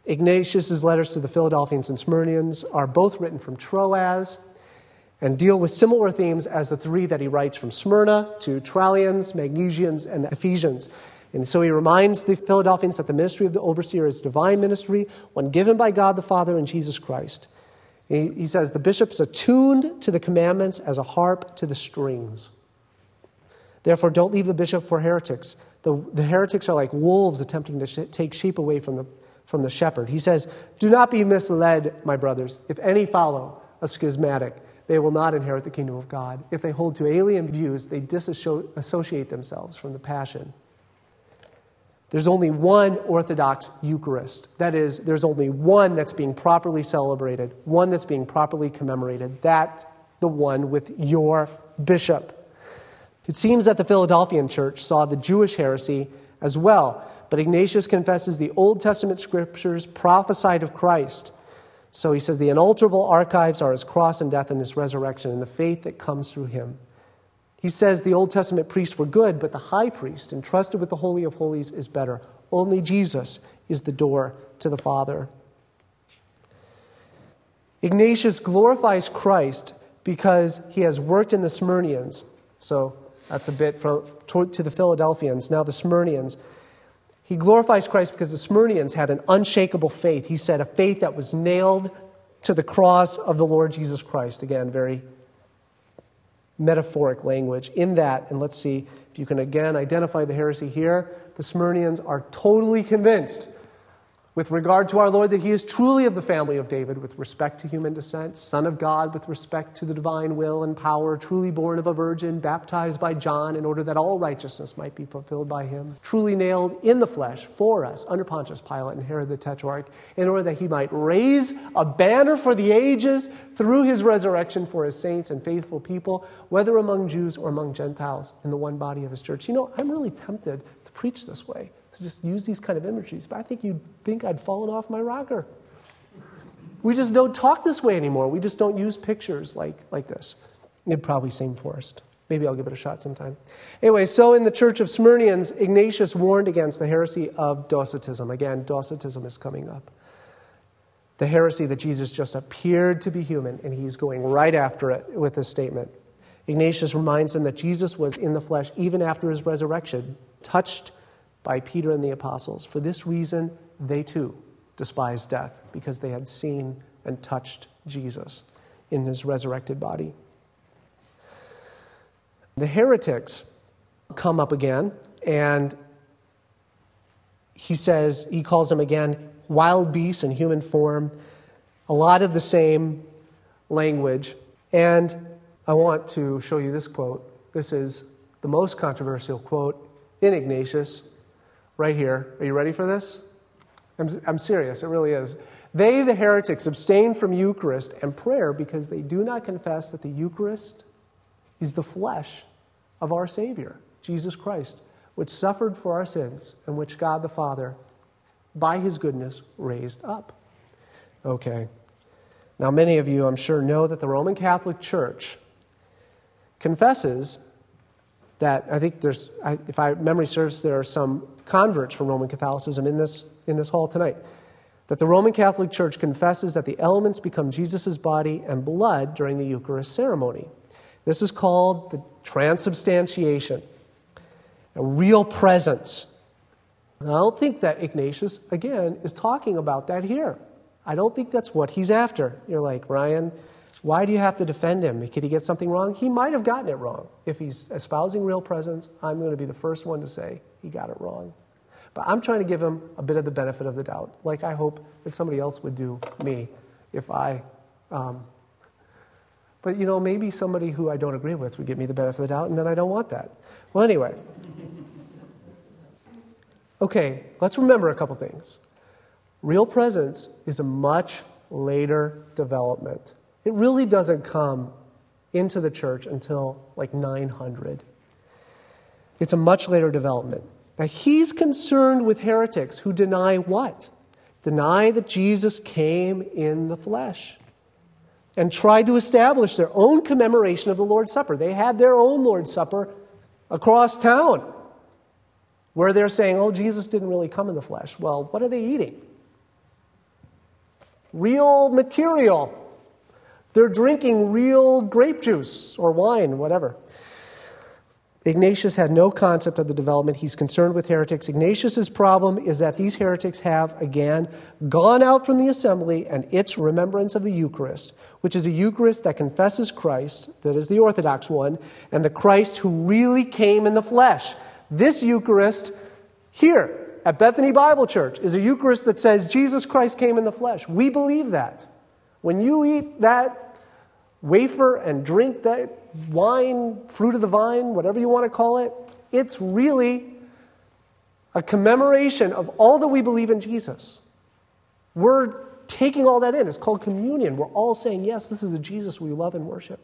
Ignatius' letters to the Philadelphians and Smyrnians are both written from Troas and deal with similar themes as the three that he writes from Smyrna to Trallians, Magnesians, and Ephesians. And so he reminds the Philadelphians that the ministry of the overseer is divine ministry, one given by God the Father and Jesus Christ. He says, the bishop's attuned to the commandments as a harp to the strings. Therefore, don't leave the bishop for heretics. The heretics are like wolves attempting to take sheep away from the shepherd. He says, do not be misled, my brothers. If any follow a schismatic, they will not inherit the kingdom of God. If they hold to alien views, they disassociate themselves from the passion. There's only one Orthodox Eucharist. That is, there's only one that's being properly celebrated, one that's being properly commemorated. That's the one with your bishop. It seems that the Philadelphian church saw the Jewish heresy as well, but Ignatius confesses the Old Testament scriptures prophesied of Christ. So he says the unalterable archives are his cross and death and his resurrection and the faith that comes through him. He says the Old Testament priests were good, but the high priest, entrusted with the Holy of Holies, is better. Only Jesus is the door to the Father. Ignatius glorifies Christ because he has worked in the Smyrnians. So that's a bit to the Philadelphians. Now the Smyrnians. He glorifies Christ because the Smyrnians had an unshakable faith. He said a faith that was nailed to the cross of the Lord Jesus Christ. Again, very metaphoric language in that. And let's see if you can again identify the heresy here. The Smyrnians are totally convinced with regard to our Lord that he is truly of the family of David with respect to human descent, Son of God with respect to the divine will and power, truly born of a virgin, baptized by John in order that all righteousness might be fulfilled by him, truly nailed in the flesh for us under Pontius Pilate and Herod the Tetrarch, in order that he might raise a banner for the ages through his resurrection for his saints and faithful people, whether among Jews or among Gentiles, in the one body of his church. You know, I'm really tempted to preach this way, to just use these kind of imageries, but I think you'd think I'd fallen off my rocker. We just don't talk this way anymore. We just don't use pictures like this. It'd probably seem forced. Maybe I'll give it a shot sometime. Anyway, so in the Church of Smyrnians, Ignatius warned against the heresy of Docetism. Again, Docetism is coming up. The heresy that Jesus just appeared to be human, and he's going right after it with this statement. Ignatius reminds them that Jesus was in the flesh even after his resurrection, touched by Peter and the apostles. For this reason, they too despised death, because they had seen and touched Jesus in his resurrected body. The heretics come up again, and he calls them again wild beasts in human form, a lot of the same language. And I want to show you this quote. This is the most controversial quote in Ignatius. Right here. Are you ready for this? I'm serious. It really is. They, the heretics, abstain from Eucharist and prayer because they do not confess that the Eucharist is the flesh of our Savior, Jesus Christ, which suffered for our sins and which God the Father, by his goodness, raised up. Okay. Now, many of you, I'm sure, know that the Roman Catholic Church confesses that, I think if my memory serves, there are some converts from Roman Catholicism in this hall tonight, that the Roman Catholic Church confesses that the elements become Jesus' body and blood during the Eucharist ceremony. This is called the transubstantiation, a real presence. And I don't think that Ignatius, again, is talking about that here. I don't think that's what he's after. You're like, Ryan, why do you have to defend him? Could he get something wrong? He might have gotten it wrong. If he's espousing real presence, I'm going to be the first one to say he got it wrong. But I'm trying to give him a bit of the benefit of the doubt, like I hope that somebody else would do me if I... But, maybe somebody who I don't agree with would give me the benefit of the doubt, and then I don't want that. Well, anyway. Okay, let's remember a couple things. Real presence is a much later development. It really doesn't come into the church until like 900. It's a much later development. Now, he's concerned with heretics who deny what? Deny that Jesus came in the flesh and tried to establish their own commemoration of the Lord's Supper. They had their own Lord's Supper across town where they're saying, oh, Jesus didn't really come in the flesh. Well, what are they eating? real material. They're drinking real grape juice or wine, whatever. Ignatius had no concept of the development. He's concerned with heretics. Ignatius's problem is that these heretics have, again, gone out from the assembly and its remembrance of the Eucharist, which is a Eucharist that confesses Christ, that is the Orthodox one, and the Christ who really came in the flesh. This Eucharist here at Bethany Bible Church is a Eucharist that says Jesus Christ came in the flesh. We believe that. When you eat that wafer and drink that wine, fruit of the vine, whatever you want to call it, it's really a commemoration of all that we believe in Jesus. We're taking all that in. It's called communion. We're all saying, yes, this is the Jesus we love and worship.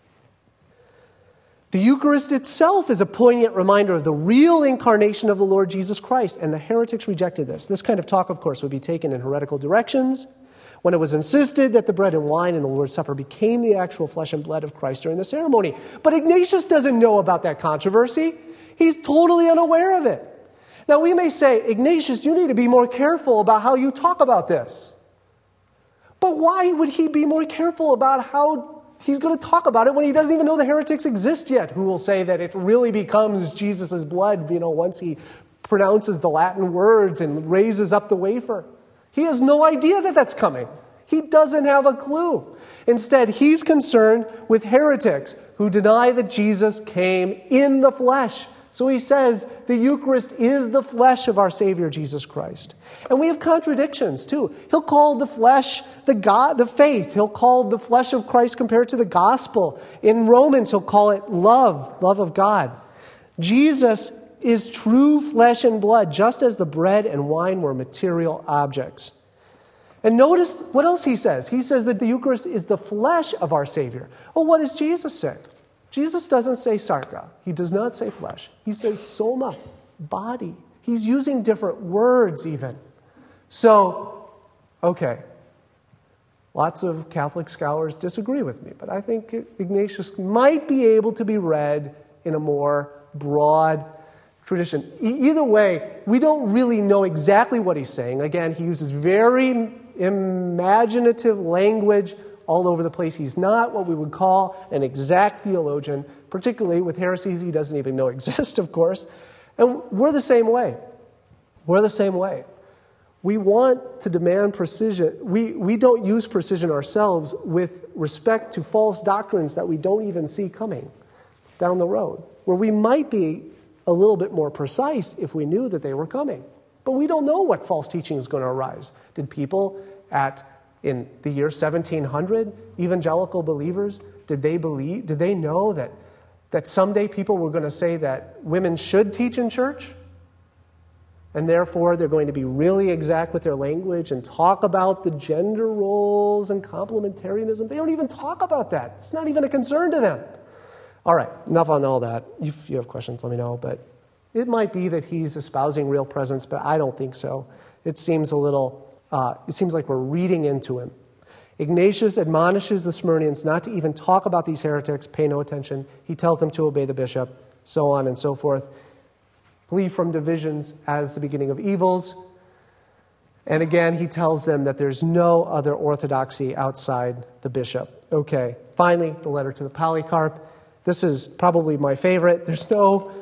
The Eucharist itself is a poignant reminder of the real incarnation of the Lord Jesus Christ, and the heretics rejected this. This kind of talk, of course, would be taken in heretical directions. When it was insisted that the bread and wine in the Lord's Supper became the actual flesh and blood of Christ during the ceremony. But Ignatius doesn't know about that controversy. He's totally unaware of it. Now, we may say, Ignatius, you need to be more careful about how you talk about this. But why would he be more careful about how he's going to talk about it when he doesn't even know the heretics exist yet, who will say that it really becomes Jesus' blood, once he pronounces the Latin words and raises up the wafer? He has no idea that that's coming. He doesn't have a clue. Instead, he's concerned with heretics who deny that Jesus came in the flesh. So he says the Eucharist is the flesh of our Savior Jesus Christ. And we have contradictions too. He'll call the flesh the faith. He'll call the flesh of Christ compared to the gospel. In Romans, he'll call it love of God. Jesus is true flesh and blood, just as the bread and wine were material objects. And notice what else he says. He says that the Eucharist is the flesh of our Savior. Well, what does Jesus say? Jesus doesn't say sarka. He does not say flesh. He says soma, body. He's using different words even. So, okay, lots of Catholic scholars disagree with me, but I think Ignatius might be able to be read in a more broad tradition. Either way, we don't really know exactly what he's saying. Again, he uses very imaginative language all over the place. He's not what we would call an exact theologian, particularly with heresies he doesn't even know exist, of course. And we're the same way. We're the same way. We want to demand precision. We don't use precision ourselves with respect to false doctrines that we don't even see coming down the road, where we might be a little bit more precise if we knew that they were coming. But we don't know what false teaching is going to arise. Did people in the year 1700, evangelical believers, did they know that someday people were going to say that women should teach in church? And therefore, they're going to be really exact with their language and talk about the gender roles and complementarianism. They don't even talk about that. It's not even a concern to them. All right, enough on all that. If you have questions, let me know. But it might be that he's espousing real presence, but I don't think so. It seems like we're reading into him. Ignatius admonishes the Smyrnians not to even talk about these heretics, pay no attention. He tells them to obey the bishop, so on and so forth. Flee from divisions as the beginning of evils. And again, he tells them that there's no other orthodoxy outside the bishop. Okay, finally, the letter to the Polycarp. This is probably my favorite. There's no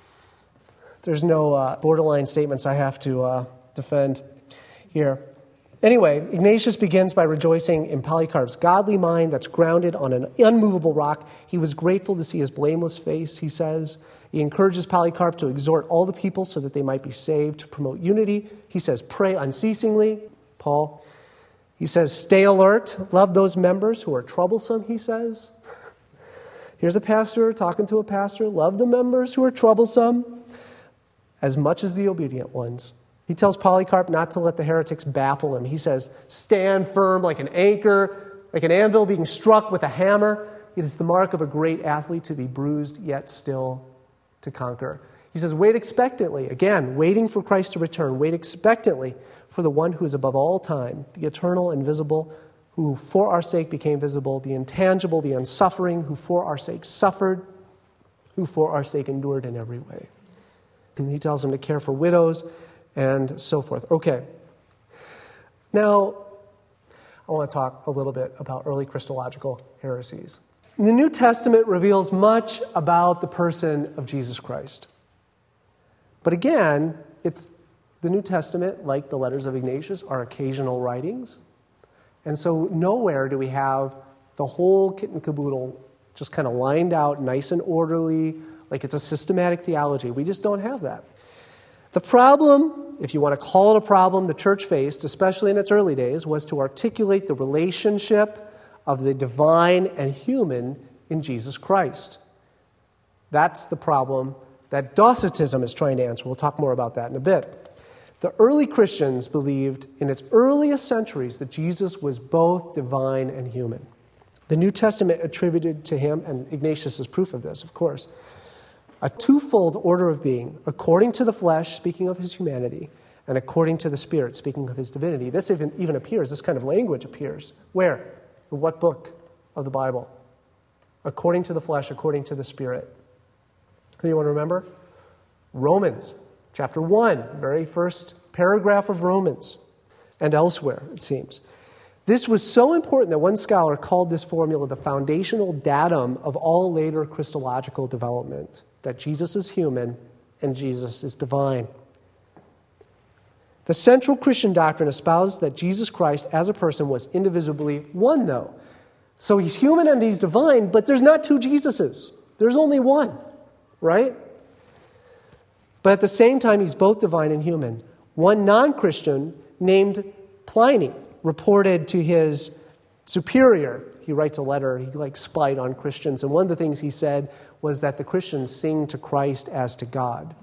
borderline statements I have to defend here. Anyway, Ignatius begins by rejoicing in Polycarp's godly mind that's grounded on an unmovable rock. He was grateful to see his blameless face, he says. He encourages Polycarp to exhort all the people so that they might be saved, to promote unity. He says, pray unceasingly, Paul. He says, stay alert, love those members who are troublesome, he says. Here's a pastor talking to a pastor. Love the members who are troublesome as much as the obedient ones. He tells Polycarp not to let the heretics baffle him. He says, stand firm like an anchor, like an anvil being struck with a hammer. It is the mark of a great athlete to be bruised, yet still to conquer. He says, wait expectantly. Again, waiting for Christ to return. Wait expectantly for the one who is above all time, the eternal, invisible, who for our sake became visible, the intangible, the unsuffering, who for our sake suffered, who for our sake endured in every way. And he tells them to care for widows and so forth. Okay. Now, I want to talk a little bit about early Christological heresies. The New Testament reveals much about the person of Jesus Christ. But again, the New Testament, like the letters of Ignatius, are occasional writings. And so nowhere do we have the whole kit and caboodle just kind of lined out, nice and orderly, like it's a systematic theology. We just don't have that. The problem, if you want to call it a problem, the church faced, especially in its early days, was to articulate the relationship of the divine and human in Jesus Christ. That's the problem that Docetism is trying to answer. We'll talk more about that in a bit. The early Christians believed in its earliest centuries that Jesus was both divine and human. The New Testament attributed to him, and Ignatius is proof of this, of course, a twofold order of being, according to the flesh, speaking of his humanity, and according to the Spirit, speaking of his divinity. This even appears, this kind of language appears. Where? In what book of the Bible? According to the flesh, according to the Spirit. Anyone remember? Romans, chapter 1, the very first paragraph of Romans, and elsewhere, it seems. This was so important that one scholar called this formula the foundational datum of all later Christological development, that Jesus is human and Jesus is divine. The central Christian doctrine espoused that Jesus Christ as a person was indivisibly one, though. So he's human and he's divine, but there's not two Jesuses. There's only one, right? But at the same time, he's both divine and human. One non-Christian named Pliny reported to his superior, he writes a letter, he spied on Christians, and one of the things he said was that the Christians sing to Christ as to God.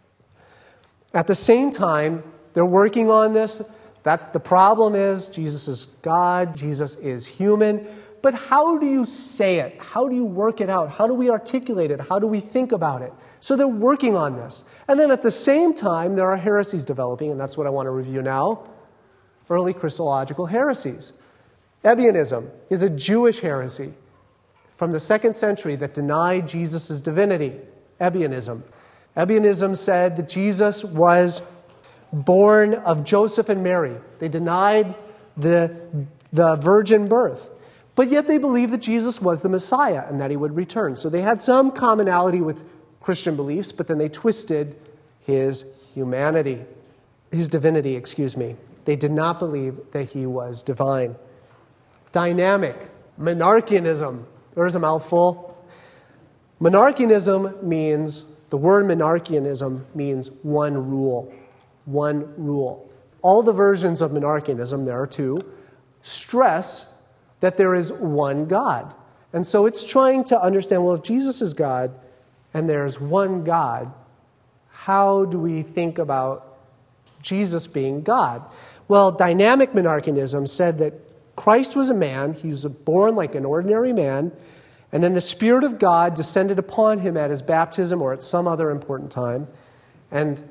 At the same time, they're working on this. That's the problem is Jesus is God, Jesus is human. But how do you say it? How do you work it out? How do we articulate it? How do we think about it? So they're working on this. And then at the same time, there are heresies developing, and that's what I want to review now. Early Christological heresies. Ebionism is a Jewish heresy from the 2nd century that denied Jesus' divinity. Ebionism. Ebionism said that Jesus was born of Joseph and Mary. They denied the virgin birth. But yet they believed that Jesus was the Messiah and that he would return. So they had some commonality with Christian beliefs, but then they twisted his humanity, his divinity, They did not believe that he was divine. Dynamic, monarchianism. There's a mouthful. Monarchianism means, the word monarchianism means one rule. One rule. All the versions of monarchianism, there are two, stress that there is one God. And so it's trying to understand, well, if Jesus is God and there's one God, how do we think about Jesus being God? Well, dynamic monarchianism said that Christ was a man, he was born like an ordinary man, and then the Spirit of God descended upon him at his baptism or at some other important time, and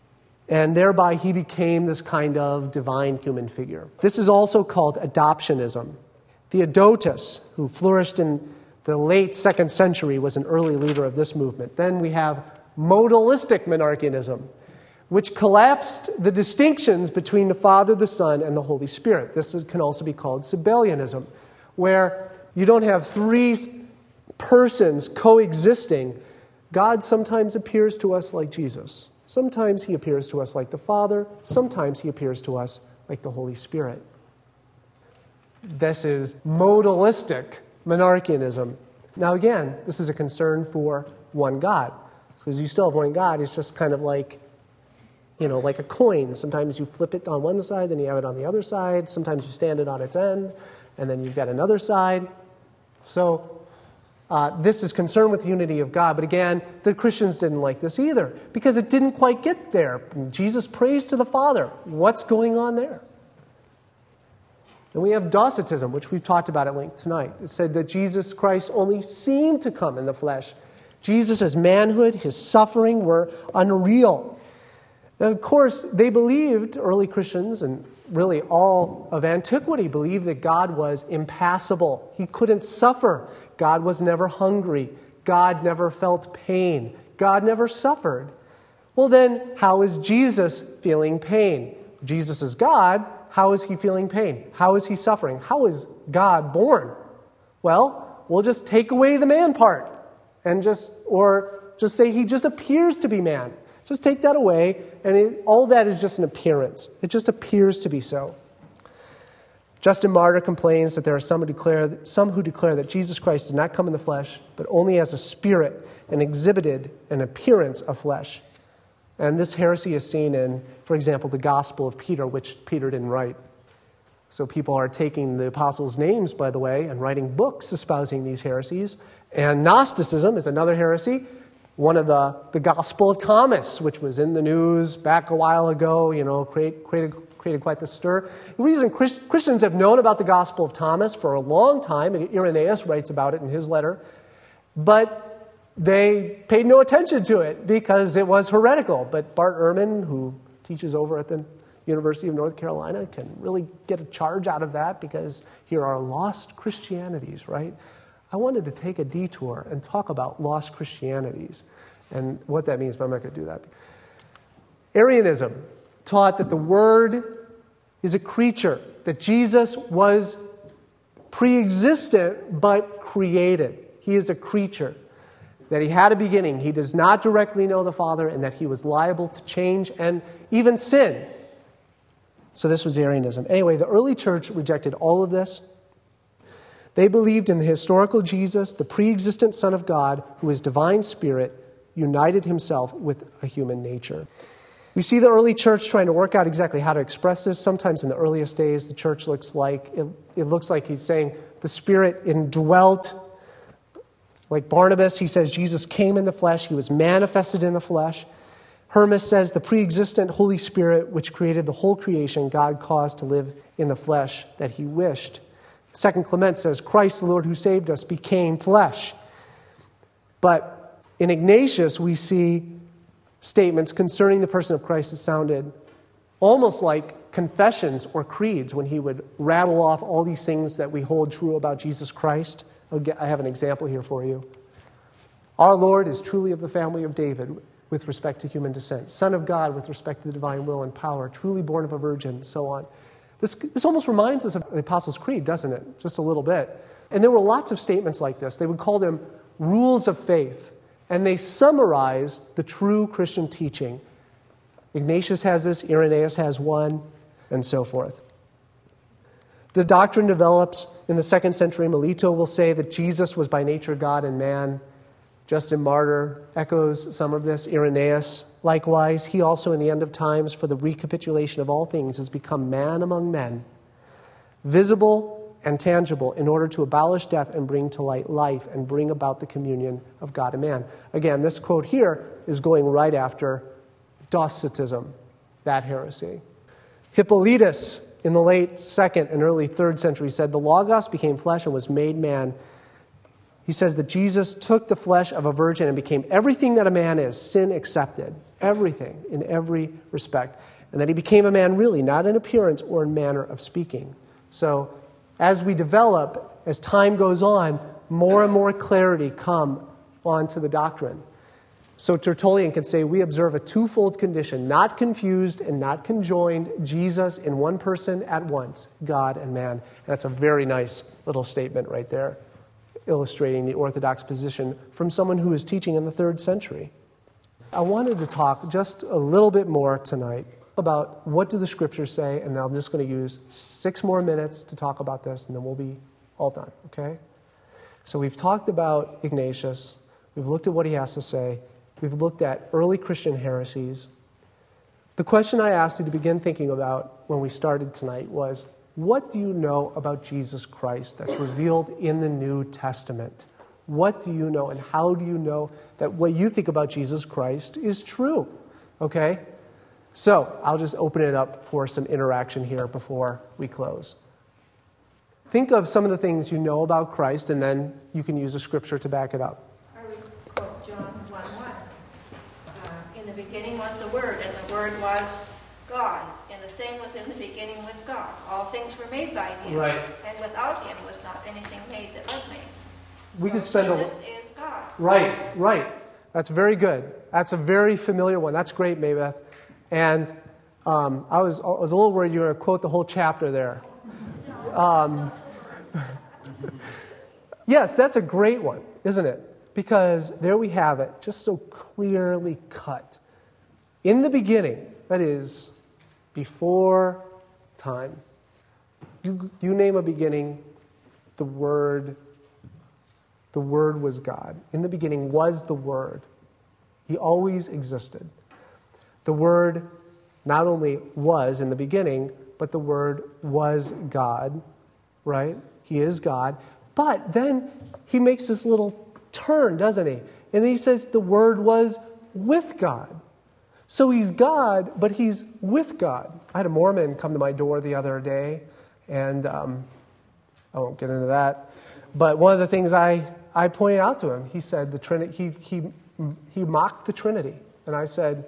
thereby he became this kind of divine human figure. This is also called adoptionism. Theodotus, who flourished in the late 2nd century, was an early leader of this movement. Then we have modalistic monarchianism, which collapsed the distinctions between the Father, the Son, and the Holy Spirit. This can also be called Sabellianism, where you don't have three persons coexisting. God sometimes appears to us like Jesus. Sometimes he appears to us like the Father. Sometimes he appears to us like the Holy Spirit. This is modalistic monarchianism. Now again, this is a concern for one God. Because you still have one God, it's just kind of like a coin. Sometimes you flip it on one side, then you have it on the other side. Sometimes you stand it on its end, and then you've got another side. So this is concerned with the unity of God. But again, the Christians didn't like this either, because it didn't quite get there. Jesus prays to the Father. What's going on there? And we have Docetism, which we've talked about at length tonight. It said that Jesus Christ only seemed to come in the flesh. Jesus' manhood, his suffering were unreal. Now, of course, they believed, early Christians, and really all of antiquity believed that God was impassible. He couldn't suffer. God was never hungry. God never felt pain. God never suffered. Well then, how is Jesus feeling pain? Jesus is God. how is he feeling pain? How is he suffering? How is God born? Well, we'll just take away the man part and just say he just appears to be man. Just take that away, and all that is just an appearance. It just appears to be so. Justin Martyr complains that there are some who declare that Jesus Christ did not come in the flesh, but only as a spirit and exhibited an appearance of flesh. And this heresy is seen in, for example, the Gospel of Peter, which Peter didn't write. So people are taking the apostles' names, by the way, and writing books espousing these heresies. And Gnosticism is another heresy. One of the Gospel of Thomas, which was in the news back a while ago, created quite the stir. The reason Christians have known about the Gospel of Thomas for a long time, and Irenaeus writes about it in his letter, but they paid no attention to it because it was heretical. But Bart Ehrman, who teaches over at the University of North Carolina, can really get a charge out of that because here are lost Christianities, right? I wanted to take a detour and talk about lost Christianities and what that means, but I'm not going to do that. Arianism taught that the Word is a creature, that Jesus was pre-existent but created. He is a creature, that he had a beginning. He does not directly know the Father, and that he was liable to change and even sin. So this was Arianism. Anyway, the early church rejected all of this. They believed in the historical Jesus, the pre-existent Son of God, who is divine spirit, united himself with a human nature. We see the early church trying to work out exactly how to express this. Sometimes in the earliest days, the church looks like he's saying the Spirit indwelt. Like Barnabas, he says Jesus came in the flesh. He was manifested in the flesh. Hermas says the pre-existent Holy Spirit, which created the whole creation, God caused to live in the flesh that he wished. Second Clement says, Christ, the Lord who saved us, became flesh. But in Ignatius, we see statements concerning the person of Christ that sounded almost like confessions or creeds when he would rattle off all these things that we hold true about Jesus Christ. I have an example here for you. Our Lord is truly of the family of David with respect to human descent, Son of God with respect to the divine will and power, truly born of a virgin, and so on. This almost reminds us of the Apostles' Creed, doesn't it? Just a little bit. And there were lots of statements like this. They would call them rules of faith. And they summarized the true Christian teaching. Ignatius has this, Irenaeus has one, and so forth. The doctrine develops in the 2nd century. Melito will say that Jesus was by nature God and man. Justin Martyr echoes some of this. Irenaeus, likewise, he also in the end of times, for the recapitulation of all things, has become man among men, visible and tangible, in order to abolish death and bring to light life and bring about the communion of God and man. Again, this quote here is going right after Docetism, that heresy. Hippolytus, in the late 2nd and early 3rd century, said, the Logos became flesh and was made man. He says that Jesus took the flesh of a virgin and became everything that a man is, sin accepted, everything in every respect. And that he became a man really, not in appearance or in manner of speaking. So, as we develop, as time goes on, more and more clarity come onto the doctrine. So Tertullian can say, we observe a twofold condition, not confused and not conjoined, Jesus in one person at once, God and man. And that's a very nice little statement right there, illustrating the Orthodox position from someone who is teaching in the 3rd century. I wanted to talk just a little bit more tonight about what do the Scriptures say, and I'm just going to use 6 more minutes to talk about this, and then we'll be all done, okay? So we've talked about Ignatius. We've looked at what he has to say. We've looked at early Christian heresies. The question I asked you to begin thinking about when we started tonight was, what do you know about Jesus Christ that's revealed in the New Testament? What do you know, and how do you know that what you think about Jesus Christ is true? Okay? So, I'll just open it up for some interaction here before we close. Think of some of the things you know about Christ, and then you can use a scripture to back it up. I would quote John 1:1. In the beginning was the Word, and the Word was God. And the same was in the beginning with God. All things were made by him. Right. And without him was not anything made that was made. We could spend Jesus is God. Right. That's very good. That's a very familiar one. That's great, Maybeth. And I was a little worried you were going to quote the whole chapter there. Yes, that's a great one, isn't it? Because there we have it, just so clearly cut. In the beginning, that is, before time. You name a beginning, the Word was God. In the beginning was the Word. He always existed. The Word not only was in the beginning, but the Word was God, right? He is God. But then he makes this little turn, doesn't he? And then he says the Word was with God. So he's God, but he's with God. I had a Mormon come to my door the other day, and I won't get into that. But one of the things I pointed out to him, he said the Trinity. He mocked the Trinity, and I said,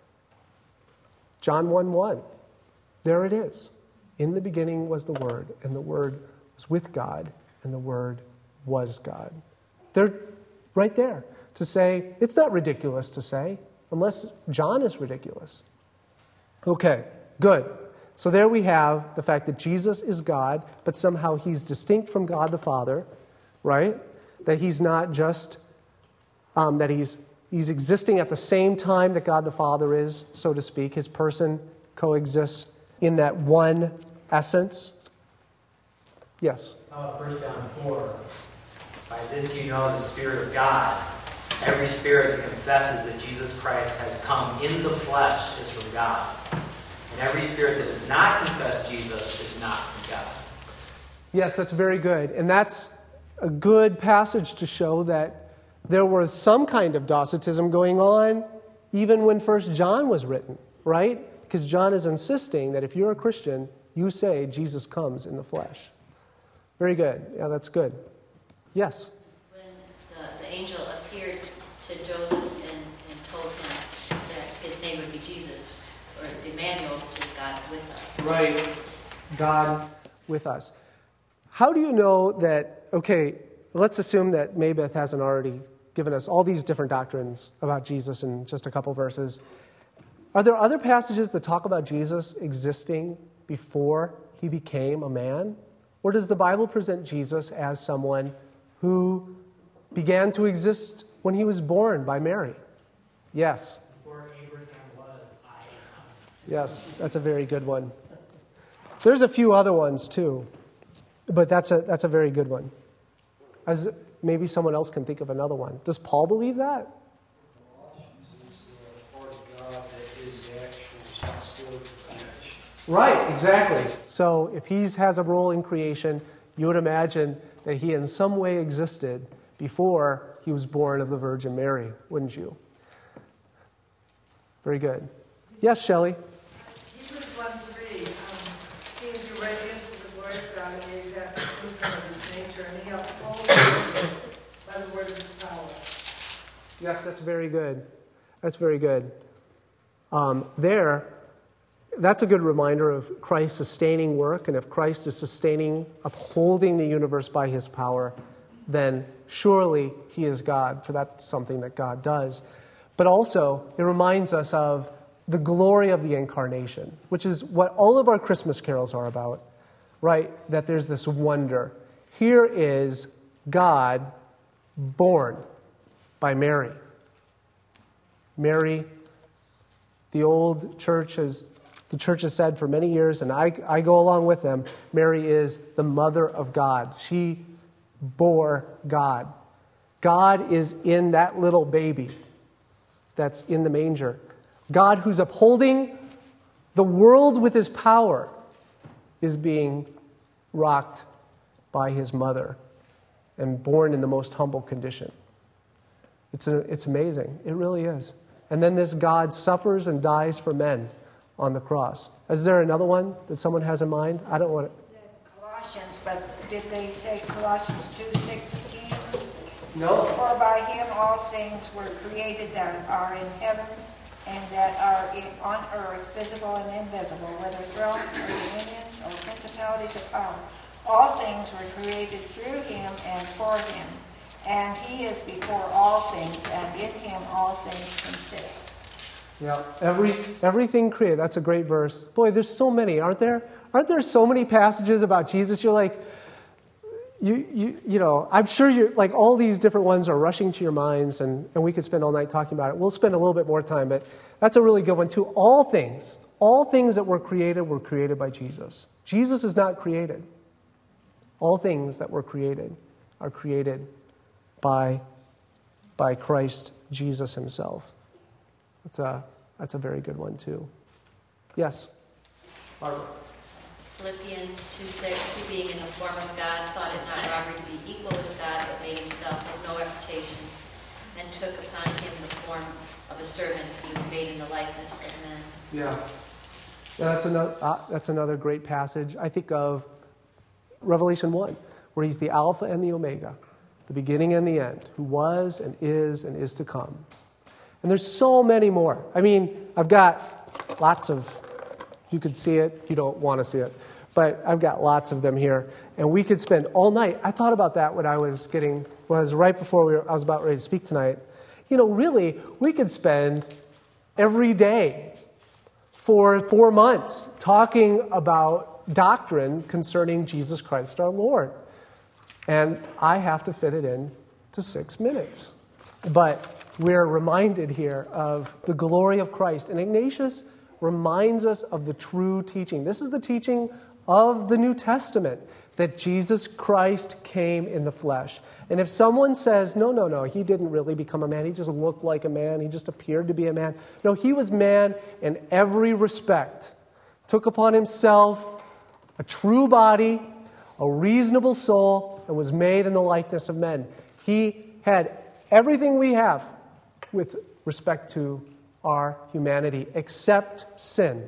John 1:1, there it is. In the beginning was the Word, and the Word was with God, and the Word was God. They're right there to say, it's not ridiculous to say, unless John is ridiculous. Okay, good. So there we have the fact that Jesus is God, but somehow he's distinct from God the Father, right? That he's not just, that he's existing at the same time that God the Father is, so to speak. His person coexists in that one essence. Yes? 1 John 4, by this you know the Spirit of God. Every spirit that confesses that Jesus Christ has come in the flesh is from God. And every spirit that does not confess Jesus is not from God. Yes, that's very good. And that's a good passage to show that there was some kind of Docetism going on even when 1 John was written, right? Because John is insisting that if you're a Christian, you say Jesus comes in the flesh. Very good. Yeah, that's good. Yes? When the angel appeared to Joseph and told him that his name would be Jesus, or Emmanuel, which is God with us. Right. God with us. How do you know that, okay, let's assume that Maybeth hasn't already given us all these different doctrines about Jesus in just a couple verses. Are there other passages that talk about Jesus existing before he became a man? Or does the Bible present Jesus as someone who began to exist when he was born by Mary? Yes. Before Abraham was, I am. Yes, that's a very good one. There's a few other ones too, but that's a very good one. As maybe someone else can think of another one. Does Paul believe that? Right, exactly. So if he has a role in creation, you would imagine that he in some way existed before he was born of the Virgin Mary, wouldn't you? Very good. Yes, Shelley? Hebrews 1:3, he is the radiance of the glory of God, and he is after the blueprint of his nature, and he upholds the earth by the word of his power. Yes, that's very good. That's very good. That's a good reminder of Christ's sustaining work, and if Christ is sustaining, upholding the universe by his power, then surely he is God, for that's something that God does. But also, it reminds us of the glory of the incarnation, which is what all of our Christmas carols are about, right? That there's this wonder. Here is God born by Mary. Mary, the old church has said for many years, and I go along with them, Mary is the mother of God. She bore God. God is in that little baby that's in the manger. God, who's upholding the world with his power, is being rocked by his mother and born in the most humble condition. It's amazing. It really is. And then this God suffers and dies for men on the cross. Is there another one that someone has in mind? I don't want to... Colossians, but did they say Colossians 2:16? No. For by him all things were created that are in heaven and that are on earth, visible and invisible, whether thrones or dominions or principalities or power. All things were created through him and for him. And he is before all things, and in him all things consist. Yeah, everything created. That's a great verse. Boy, there's so many, aren't there? Aren't there so many passages about Jesus? You're like, you know, I'm sure you're like all these different ones are rushing to your minds, and we could spend all night talking about it. We'll spend a little bit more time, but that's a really good one too. All things that were created by Jesus. Jesus is not created. All things that were created are created by Christ Jesus himself. That's a very good one too. Yes? Barbara. Philippians 2:6, who being in the form of God, thought it not robbery to be equal with God, but made himself of no reputation, and took upon him the form of a servant, who was made in the likeness of men. Yeah. That's another great passage. I think of Revelation 1, where he's the Alpha and the Omega, the beginning and the end, who was and is to come. And there's so many more. I mean, I've got lots of, you could see it, you don't want to see it, but I've got lots of them here. And we could spend all night. I thought about that when I was right before I was about ready to speak tonight. You know, really, we could spend every day for 4 months talking about doctrine concerning Jesus Christ our Lord. And I have to fit it in to 6 minutes. But we're reminded here of the glory of Christ. And Ignatius reminds us of the true teaching. This is the teaching of the New Testament, that Jesus Christ came in the flesh. And if someone says, no, he didn't really become a man, he just looked like a man, he just appeared to be a man. No, he was man in every respect. Took upon himself a true body, a reasonable soul, and was made in the likeness of men. He had everything we have with respect to our humanity, except sin.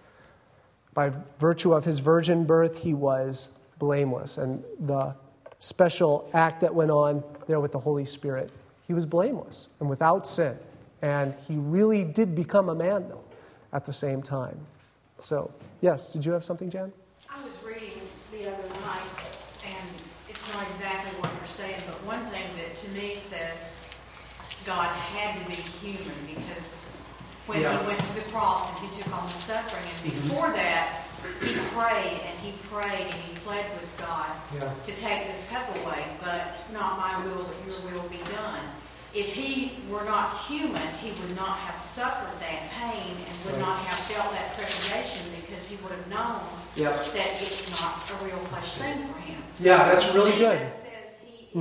By virtue of his virgin birth, he was blameless. And the special act that went on there with the Holy Spirit, he was blameless and without sin. And he really did become a man, though, at the same time. So, yes, did you have something, Jan? I was reading the other night, and it's not exactly what you're saying, but one thing that to me says God had to be human, because when he went to the cross and he took on the suffering, and before that, he prayed and he pled with God to take this cup away, but not my will, but your will be done. If he were not human, he would not have suffered that pain and would not have felt that trepidation, because he would have known that it's not a real flesh thing for him. Yeah, that's really good. That says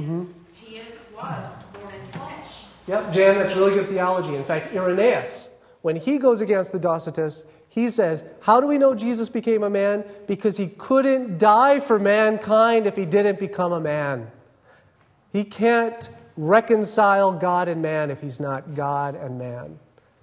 he was born in flesh. Yep, Jan, that's really good theology. In fact, Irenaeus, when he goes against the Docetists, he says, how do we know Jesus became a man? Because he couldn't die for mankind if he didn't become a man. He can't reconcile God and man if he's not God and man.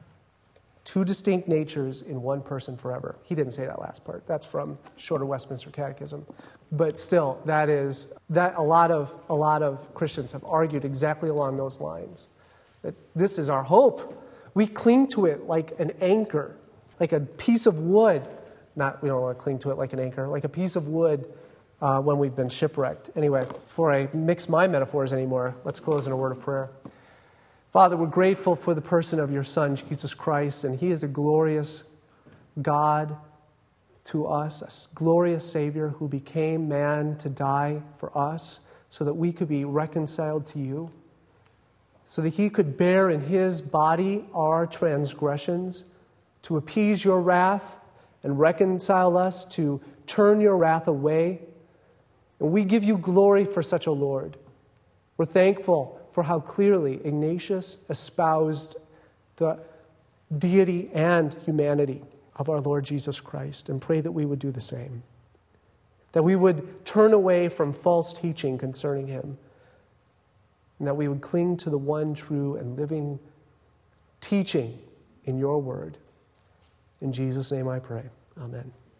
Two distinct natures in one person forever. He didn't say that last part. That's from Shorter Westminster Catechism. But still, that a lot of Christians have argued exactly along those lines. That this is our hope. We cling to it like an anchor, like a piece of wood. We don't want to cling to it like an anchor, like a piece of wood when we've been shipwrecked. Anyway, before I mix my metaphors anymore, let's close in a word of prayer. Father, we're grateful for the person of your Son, Jesus Christ, and he is a glorious God to us, a glorious Savior who became man to die for us so that we could be reconciled to you, so that he could bear in his body our transgressions, to appease your wrath and reconcile us, to turn your wrath away. And we give you glory for such a Lord. We're thankful for how clearly Ignatius espoused the deity and humanity of our Lord Jesus Christ, and pray that we would do the same. That we would turn away from false teaching concerning him, and that we would cling to the one true and living teaching in your word. In Jesus' name I pray. Amen.